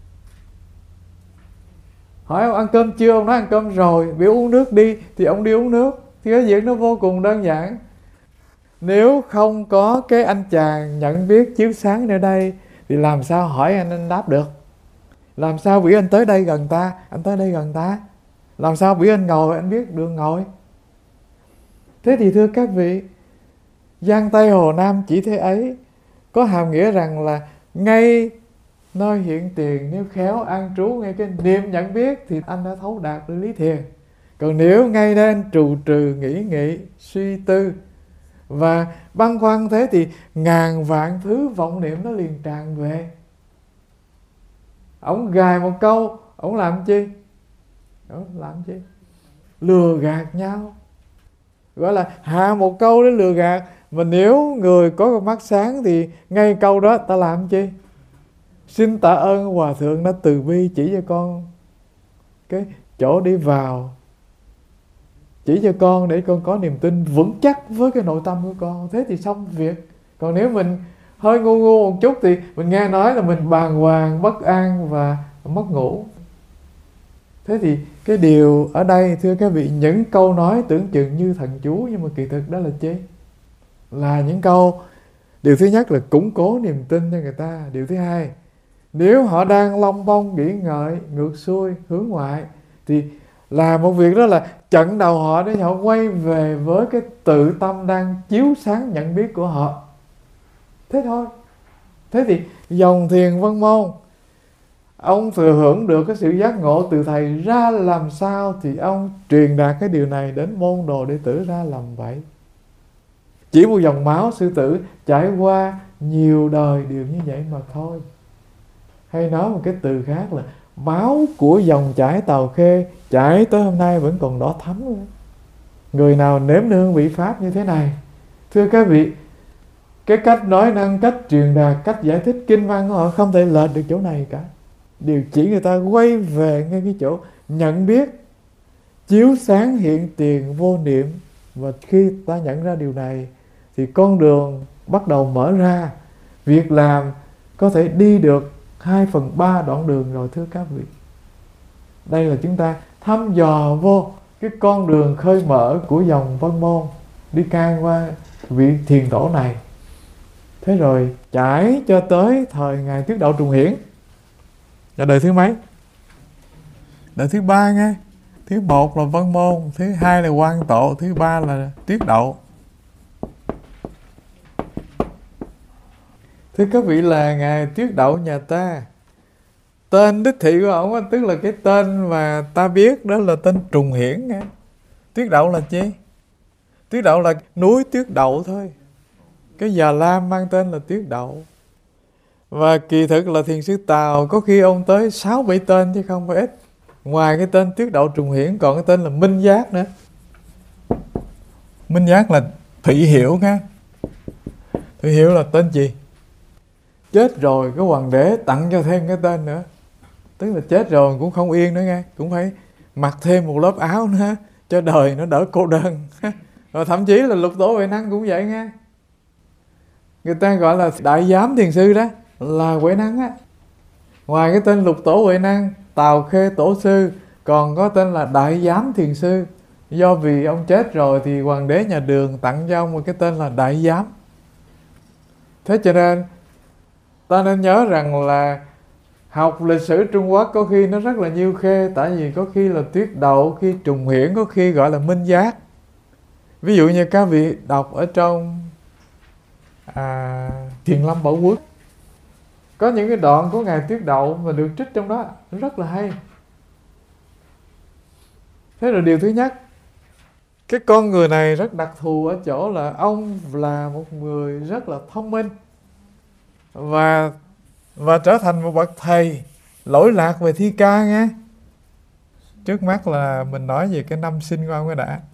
S1: Hỏi ông ăn cơm chưa, ông nói ăn cơm rồi. Biểu uống nước đi thì ông đi uống nước. Thì cái việc nó vô cùng đơn giản. Nếu không có cái anh chàng nhận biết chiếu sáng nơi đây thì làm sao hỏi anh anh đáp được? Làm sao biểu anh tới đây gần ta, anh tới đây gần ta? Làm sao biểu anh ngồi anh biết đường ngồi? Thế thì thưa các vị, Giang Tây Hồ Nam chỉ thế ấy, có hàm nghĩa rằng là ngay nơi hiện tiền, nếu khéo an trú ngay cái niệm nhận biết thì anh đã thấu đạt được lý thiền. Còn nếu ngay đến trù trừ nghĩ nghị suy tư và băn khoăn thế thì ngàn vạn thứ vọng niệm nó liền tràn về. Ông gài một câu, ông làm chi? Ông làm chi? Lừa gạt nhau. Gọi là hạ một câu để lừa gạt. Mà nếu người có con mắt sáng thì ngay câu đó ta làm chi? Xin tạ ơn Hòa Thượng đã từ bi chỉ cho con cái chỗ đi vào, chỉ cho con để con có niềm tin vững chắc với cái nội tâm của con. Thế thì xong việc. Còn nếu mình hơi ngu ngu một chút thì mình nghe nói là mình bàng hoàng, bất an và mất ngủ. Thế thì cái điều ở đây thưa các vị, những câu nói tưởng chừng như thần chú nhưng mà kỳ thực đó là chi? Là những câu, điều thứ nhất là củng cố niềm tin cho người ta. Điều thứ hai, nếu họ đang lông bông nghĩ ngợi ngược xuôi hướng ngoại thì là một việc đó là chặn đầu họ để họ quay về với cái tự tâm đang chiếu sáng nhận biết của họ. Thế thôi. Thế thì dòng thiền Văn Môn, ông thừa hưởng được cái sự giác ngộ từ thầy ra làm sao thì ông truyền đạt cái điều này đến môn đồ đệ tử ra làm vậy. Chỉ một dòng máu sư tử trải qua nhiều đời đều như vậy mà thôi. Hay nói một cái từ khác là máu của dòng chảy Tàu Khê chảy tới hôm nay vẫn còn đỏ thắm nữa. Người nào nếm hương vị pháp như thế này, thưa các vị, cái cách nói năng, cách truyền đạt, cách giải thích kinh văn của họ không thể lệch được chỗ này cả. Điều chỉ người ta quay về ngay cái chỗ nhận biết, chiếu sáng hiện tiền vô niệm. Và khi ta nhận ra điều này thì con đường bắt đầu mở ra. Việc làm có thể đi được hai phần ba đoạn đường rồi thưa các vị. Đây là chúng ta thăm dò vô cái con đường khơi mở của dòng Văn Môn, đi can qua vị thiền tổ này. Thế rồi trải cho tới thời Ngài Tuyết Đậu Trùng Hiển là đời thứ mấy? Đời thứ ba nghe. Thứ một là Văn Môn, thứ hai là Quan Tổ, thứ ba là Tuyết Đậu. Thưa các vị, là Ngài Tuyết Đậu nhà ta, tên đích thị của ông tức là cái tên mà ta biết đó là tên Trùng Hiển nghe. Tuyết Đậu là chi? Tuyết Đậu là núi Tuyết Đậu thôi. Cái Già Lam mang tên là Tuyết Đậu. Và kỳ thực là thiền sư Tào có khi ông tới sáu bảy tên chứ không phải ít. Ngoài cái tên Tuyết Đậu Trùng Hiển còn cái tên là Minh Giác nữa. Minh Giác là Thụy Hiểu nghe. Thụy Hiểu là tên gì? Chết rồi cái hoàng đế tặng cho thêm cái tên nữa. Tức là chết rồi cũng không yên nữa nghe. Cũng phải mặc thêm một lớp áo nữa cho đời nó đỡ cô đơn. Rồi thậm chí là Lục Tổ Huệ Năng cũng vậy nghe. Người ta gọi là Đại Giám Thiền Sư đó là Huệ Năng á. Ngoài cái tên Lục Tổ Huệ Năng, Tào Khê Tổ Sư còn có tên là Đại Giám Thiền Sư. Do vì ông chết rồi thì hoàng đế nhà Đường tặng cho ông một cái tên là Đại Giám. Thế cho nên ta nên nhớ rằng là học lịch sử Trung Quốc có khi nó rất là nhiêu khê. Tại vì có khi là Tuyết Đậu, khi Trùng Hiển, có khi gọi là Minh Giác. Ví dụ như các vị đọc ở trong à, Thiền Lâm Bảo Quốc, có những cái đoạn của Ngài Tuyết Đậu mà được trích trong đó rất là hay. Thế rồi điều thứ nhất, cái con người này rất đặc thù ở chỗ là ông là một người rất là thông minh và và trở thành một bậc thầy lỗi lạc về thi ca nghe. Trước mắt là mình nói về cái năm sinh của ông ấy đã.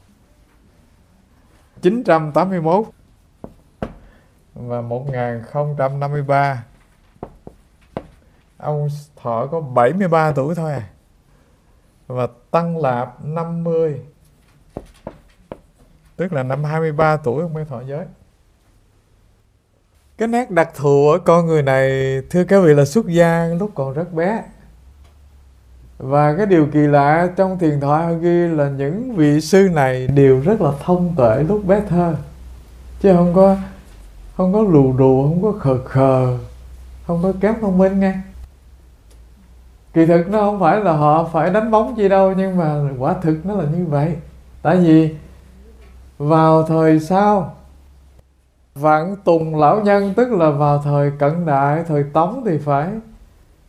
S1: chín trăm tám mươi mốt và một nghìn không trăm năm mươi ba. Ông thọ có bảy mươi ba tuổi thôi à. Và Tăng Lạp năm mươi, tức là năm hai mươi ba tuổi ông mới thọ giới. Cái nét đặc thù ở con người này thưa các vị là xuất gia lúc còn rất bé. Và cái điều kỳ lạ trong thiền thoại họ ghi là những vị sư này đều rất là thông tuệ lúc bé thơ. Chứ không có không có lù đù, không có khờ khờ, không có kém thông minh nghe. Kỳ thực nó không phải là họ phải đánh bóng gì đâu, nhưng mà quả thực nó là như vậy. Tại vì vào thời sau Vạn Tùng lão nhân, tức là vào thời cận đại, thời Tống thì phải,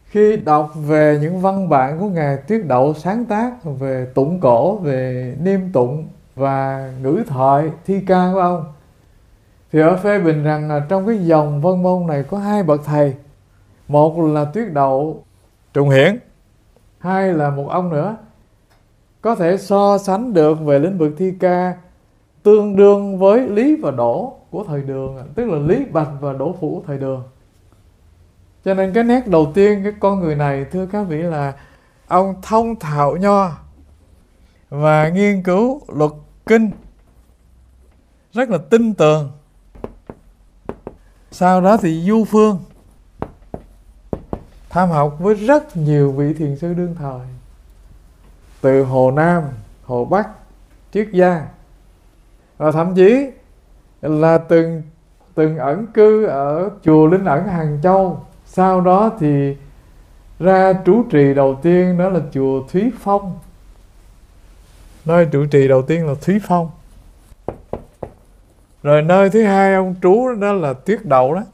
S1: Khi đọc về những văn bản của Ngài Tuyết Đậu sáng tác về tụng cổ, về niêm tụng và ngữ thoại thi ca của ông, thì ở phê bình rằng là trong cái dòng Vân Môn này có hai bậc thầy. Một là Tuyết Đậu Trùng Hiển, hai là một ông nữa có thể so sánh được về lĩnh vực thi ca, tương đương với Lý và Đỗ của thời Đường, tức là Lý Bạch và Đỗ Phủ thời Đường. Cho nên cái nét đầu tiên cái con người này, thưa các vị, là ông thông thạo nho và nghiên cứu luật kinh rất là tinh tường. Sau đó thì du phương, tham học với rất nhiều vị thiền sư đương thời, từ Hồ Nam, Hồ Bắc, Triết Giang, và thậm chí là từng từng ẩn cư ở chùa Linh Ẩn Hàng Châu. Sau đó thì ra trụ trì đầu tiên đó là chùa Thúy Phong. Nơi trụ trì đầu tiên là Thúy Phong. Rồi nơi thứ hai ông trú đó là Tuyết Đậu đó.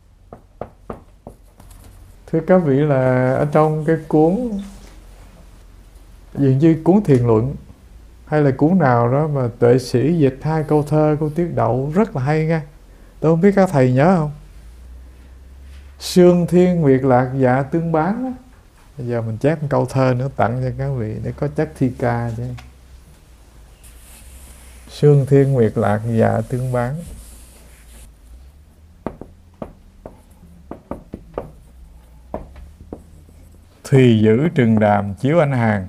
S1: Thưa các vị, là ở trong cái cuốn, dường như cuốn Thiền Luận hay là cuốn nào đó mà tuệ sĩ dịch hai câu thơ của Tuyết Đậu rất là hay nha. Tôi không biết các thầy nhớ không? Sương thiên nguyệt lạc dạ tương bán đó. Bây giờ mình chép một câu thơ nữa tặng cho các vị để có chất thi ca chứ. Sương thiên nguyệt lạc dạ tương bán. Thùy giữ trừng đàm chiếu ánh hàng.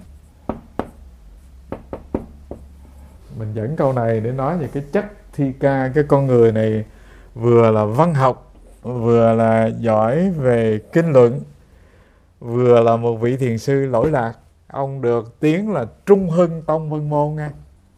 S1: Mình dẫn câu này để nói về cái chất thi ca. Cái con người này vừa là văn học, vừa là giỏi về kinh luận, vừa là một vị thiền sư lỗi lạc. Ông được tiếng là Trung Hưng Tông Vân Môn nha.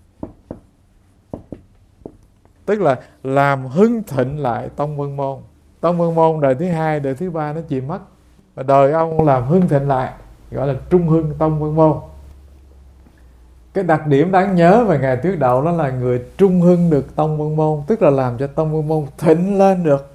S1: Tức là làm hưng thịnh lại Tông Vân Môn. Tông Vân Môn đời thứ hai, đời thứ ba nó chìm mất, và đời ông làm hưng thịnh lại, gọi là Trung Hưng Tông Vân Môn. Cái đặc điểm đáng nhớ về Ngài Tuyết Đậu đó là người trung hưng được Tông Vân Môn, tức là làm cho Tông Vân Môn thịnh lên được.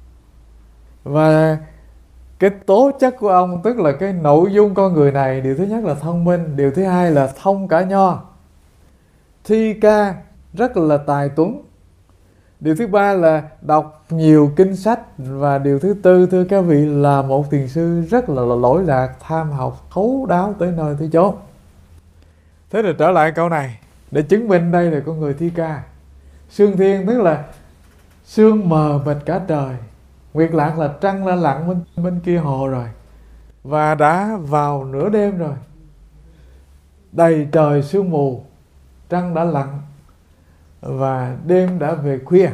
S1: Và cái tố chất của ông, tức là cái nội dung con người này, điều thứ nhất là thông minh, điều thứ hai là thông cả nho, thi ca rất là tài tuấn, điều thứ ba là đọc nhiều kinh sách, và điều thứ tư, thưa các vị, là một thiền sư rất là lỗi lạc, tham học thấu đáo tới nơi tới chốn. Thế rồi trở lại câu này để chứng minh đây là con người thi ca. Sương thiên tức là sương mờ mịt cả trời, nguyệt lạc là trăng đã lặn bên, bên kia hồ rồi, và đã vào nửa đêm rồi, đầy trời sương mù, trăng đã lặn và đêm đã về khuya.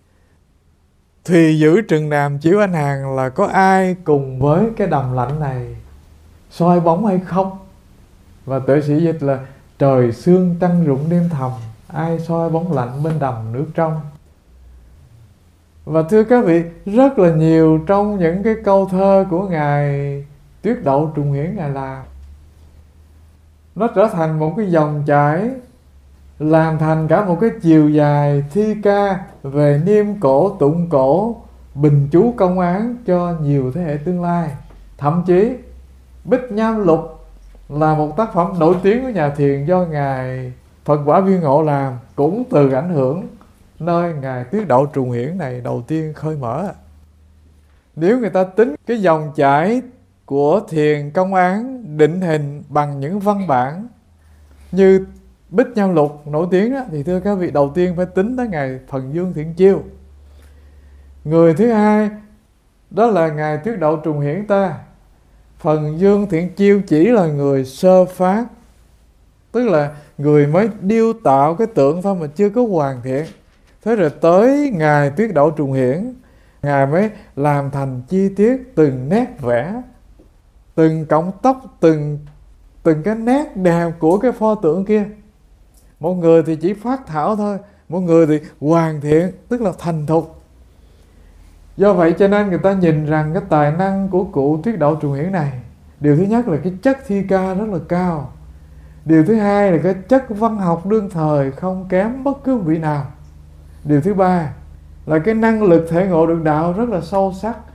S1: Thùy giữ trừng đàm chiếu ánh hàng là có ai cùng với cái đầm lạnh này soi bóng hay không? Và tuệ sĩ dịch là trời sương trăng rụng đêm thầm, ai soi bóng lạnh bên đầm nước trong. Và thưa các vị, rất là nhiều trong những cái câu thơ của Ngài Tuyết Đậu Trùng Hiển Ngài làm, nó trở thành một cái dòng chảy, làm thành cả một cái chiều dài thi ca về niêm cổ, tụng cổ, bình chú công án cho nhiều thế hệ tương lai. Thậm chí Bích Nham Lục là một tác phẩm nổi tiếng của nhà thiền do Ngài Phật Quả Viên Ngộ làm, cũng từ ảnh hưởng nơi Ngài Tuyết Đậu Trùng Hiển này đầu tiên khơi mở. Nếu người ta tính cái dòng chảy của thiền công án định hình bằng những văn bản như Bích Nham Lục nổi tiếng đó, thì thưa các vị, đầu tiên phải tính tới Ngài Phần Dương Thiện Chiêu. Người thứ hai đó là Ngài Tuyết Đậu Trùng Hiển ta. Phần Dương Thiện Chiêu chỉ là người sơ phát, tức là người mới điêu tạo cái tượng thôi mà chưa có hoàn thiện. Thế rồi tới Ngài Tuyết Đậu Trùng Hiển, Ngài mới làm thành chi tiết từng nét vẽ, từng cọng tóc, từng từng cái nét đẹp của cái pho tượng kia. Một người thì chỉ phát thảo thôi, một người thì hoàn thiện, tức là thành thục. Do vậy cho nên người ta nhìn rằng cái tài năng của cụ Tuyết Đậu Trùng Hiển này, điều thứ nhất là cái chất thi ca rất là cao, điều thứ hai là cái chất văn học đương thời không kém bất cứ vị nào, điều thứ ba là cái năng lực thể ngộ được đạo rất là sâu sắc.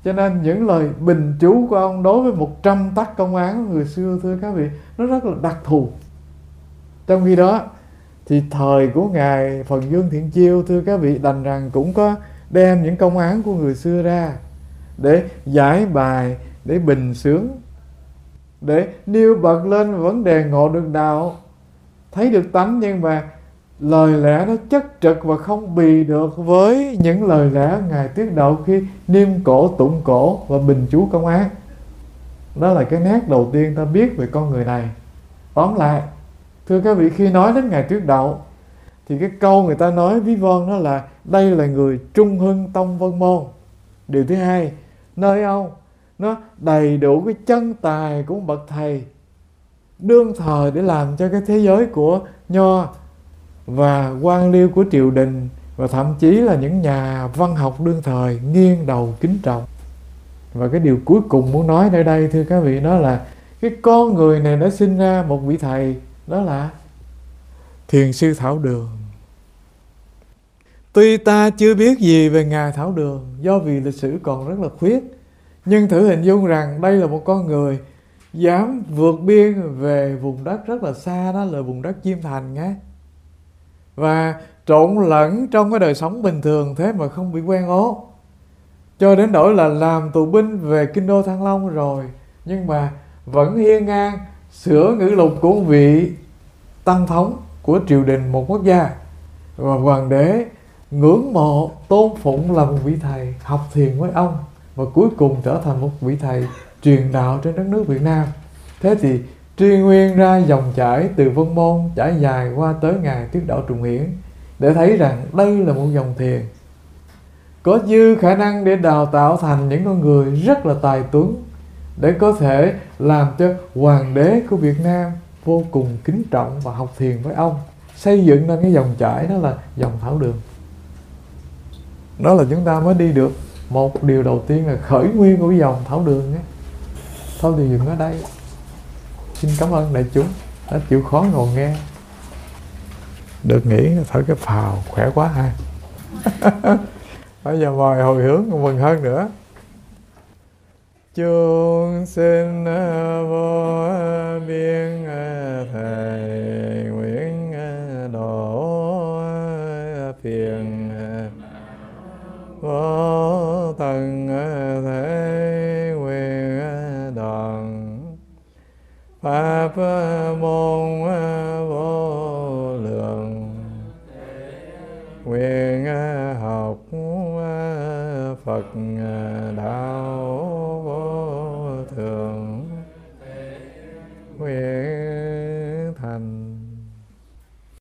S1: Cho nên những lời bình chú của ông đối với một trăm tắc công án của người xưa, thưa các vị, nó rất là đặc thù. Trong khi đó thì thời của Ngài Phần Dương Thiện Chiêu, thưa các vị, đành rằng cũng có đem những công án của người xưa ra để giải bài, để bình xướng, để nêu bật lên vấn đề ngộ được đạo, thấy được tánh, nhưng mà lời lẽ nó chất trực và không bì được với những lời lẽ Ngài Tiết Độ khi niêm cổ, tụng cổ và bình chú công án. Đó là cái nét đầu tiên ta biết về con người này. Tóm lại, thưa các vị, khi nói đến Ngài Tiết Độ thì cái câu người ta nói ví von đó là đây là người trung hưng tông vân môn. Điều thứ hai, nơi ông nó đầy đủ cái chân tài của bậc thầy đương thời để làm cho cái thế giới của nho và quan liêu của triều đình và thậm chí là những nhà văn học đương thời nghiêng đầu kính trọng. Và cái điều cuối cùng muốn nói ở đây, thưa các vị, đó là cái con người này đã sinh ra một vị thầy, đó là Thiền sư Thảo Đường. Tuy ta chưa biết gì về Ngài Thảo Đường do vì lịch sử còn rất là khuyết, nhưng thử hình dung rằng đây là một con người dám vượt biên về vùng đất rất là xa, đó là vùng đất Chiêm Thành nhé, và trộn lẫn trong cái đời sống bình thường thế mà không bị quen ố, cho đến nỗi là làm tù binh về kinh đô Thăng Long rồi, nhưng mà vẫn hiên ngang sửa ngữ lục của một vị tăng thống của triều đình một quốc gia, và hoàng đế ngưỡng mộ tôn phụng là một vị thầy, học thiền với ông, và cuối cùng trở thành một vị thầy truyền đạo trên đất nước Việt Nam. Thế thì truy nguyên ra dòng chảy từ Vân Môn trải dài qua tới Ngài Tiết Độ Trùng Hiển, để thấy rằng đây là một dòng thiền có dư khả năng để đào tạo thành những con người rất là tài tuấn, để có thể làm cho hoàng đế của Việt Nam vô cùng kính trọng và học thiền với ông, xây dựng nên cái dòng chảy đó là dòng Thảo Đường. Đó là chúng ta mới đi được một điều đầu tiên là khởi nguyên của dòng Thảo Đường ấy. Thôi thì dừng ở đây. Xin cảm ơn đại chúng đã chịu khó ngồi nghe. Được nghỉ thở cái phào khỏe quá ha. Bây giờ mời hồi hướng còn mừng hơn nữa. Chúng sinh vô biên thầy nguyện độ phiền vô tận thế nguyện đoàn pháp môn vô lượng nguyện học Phật đạo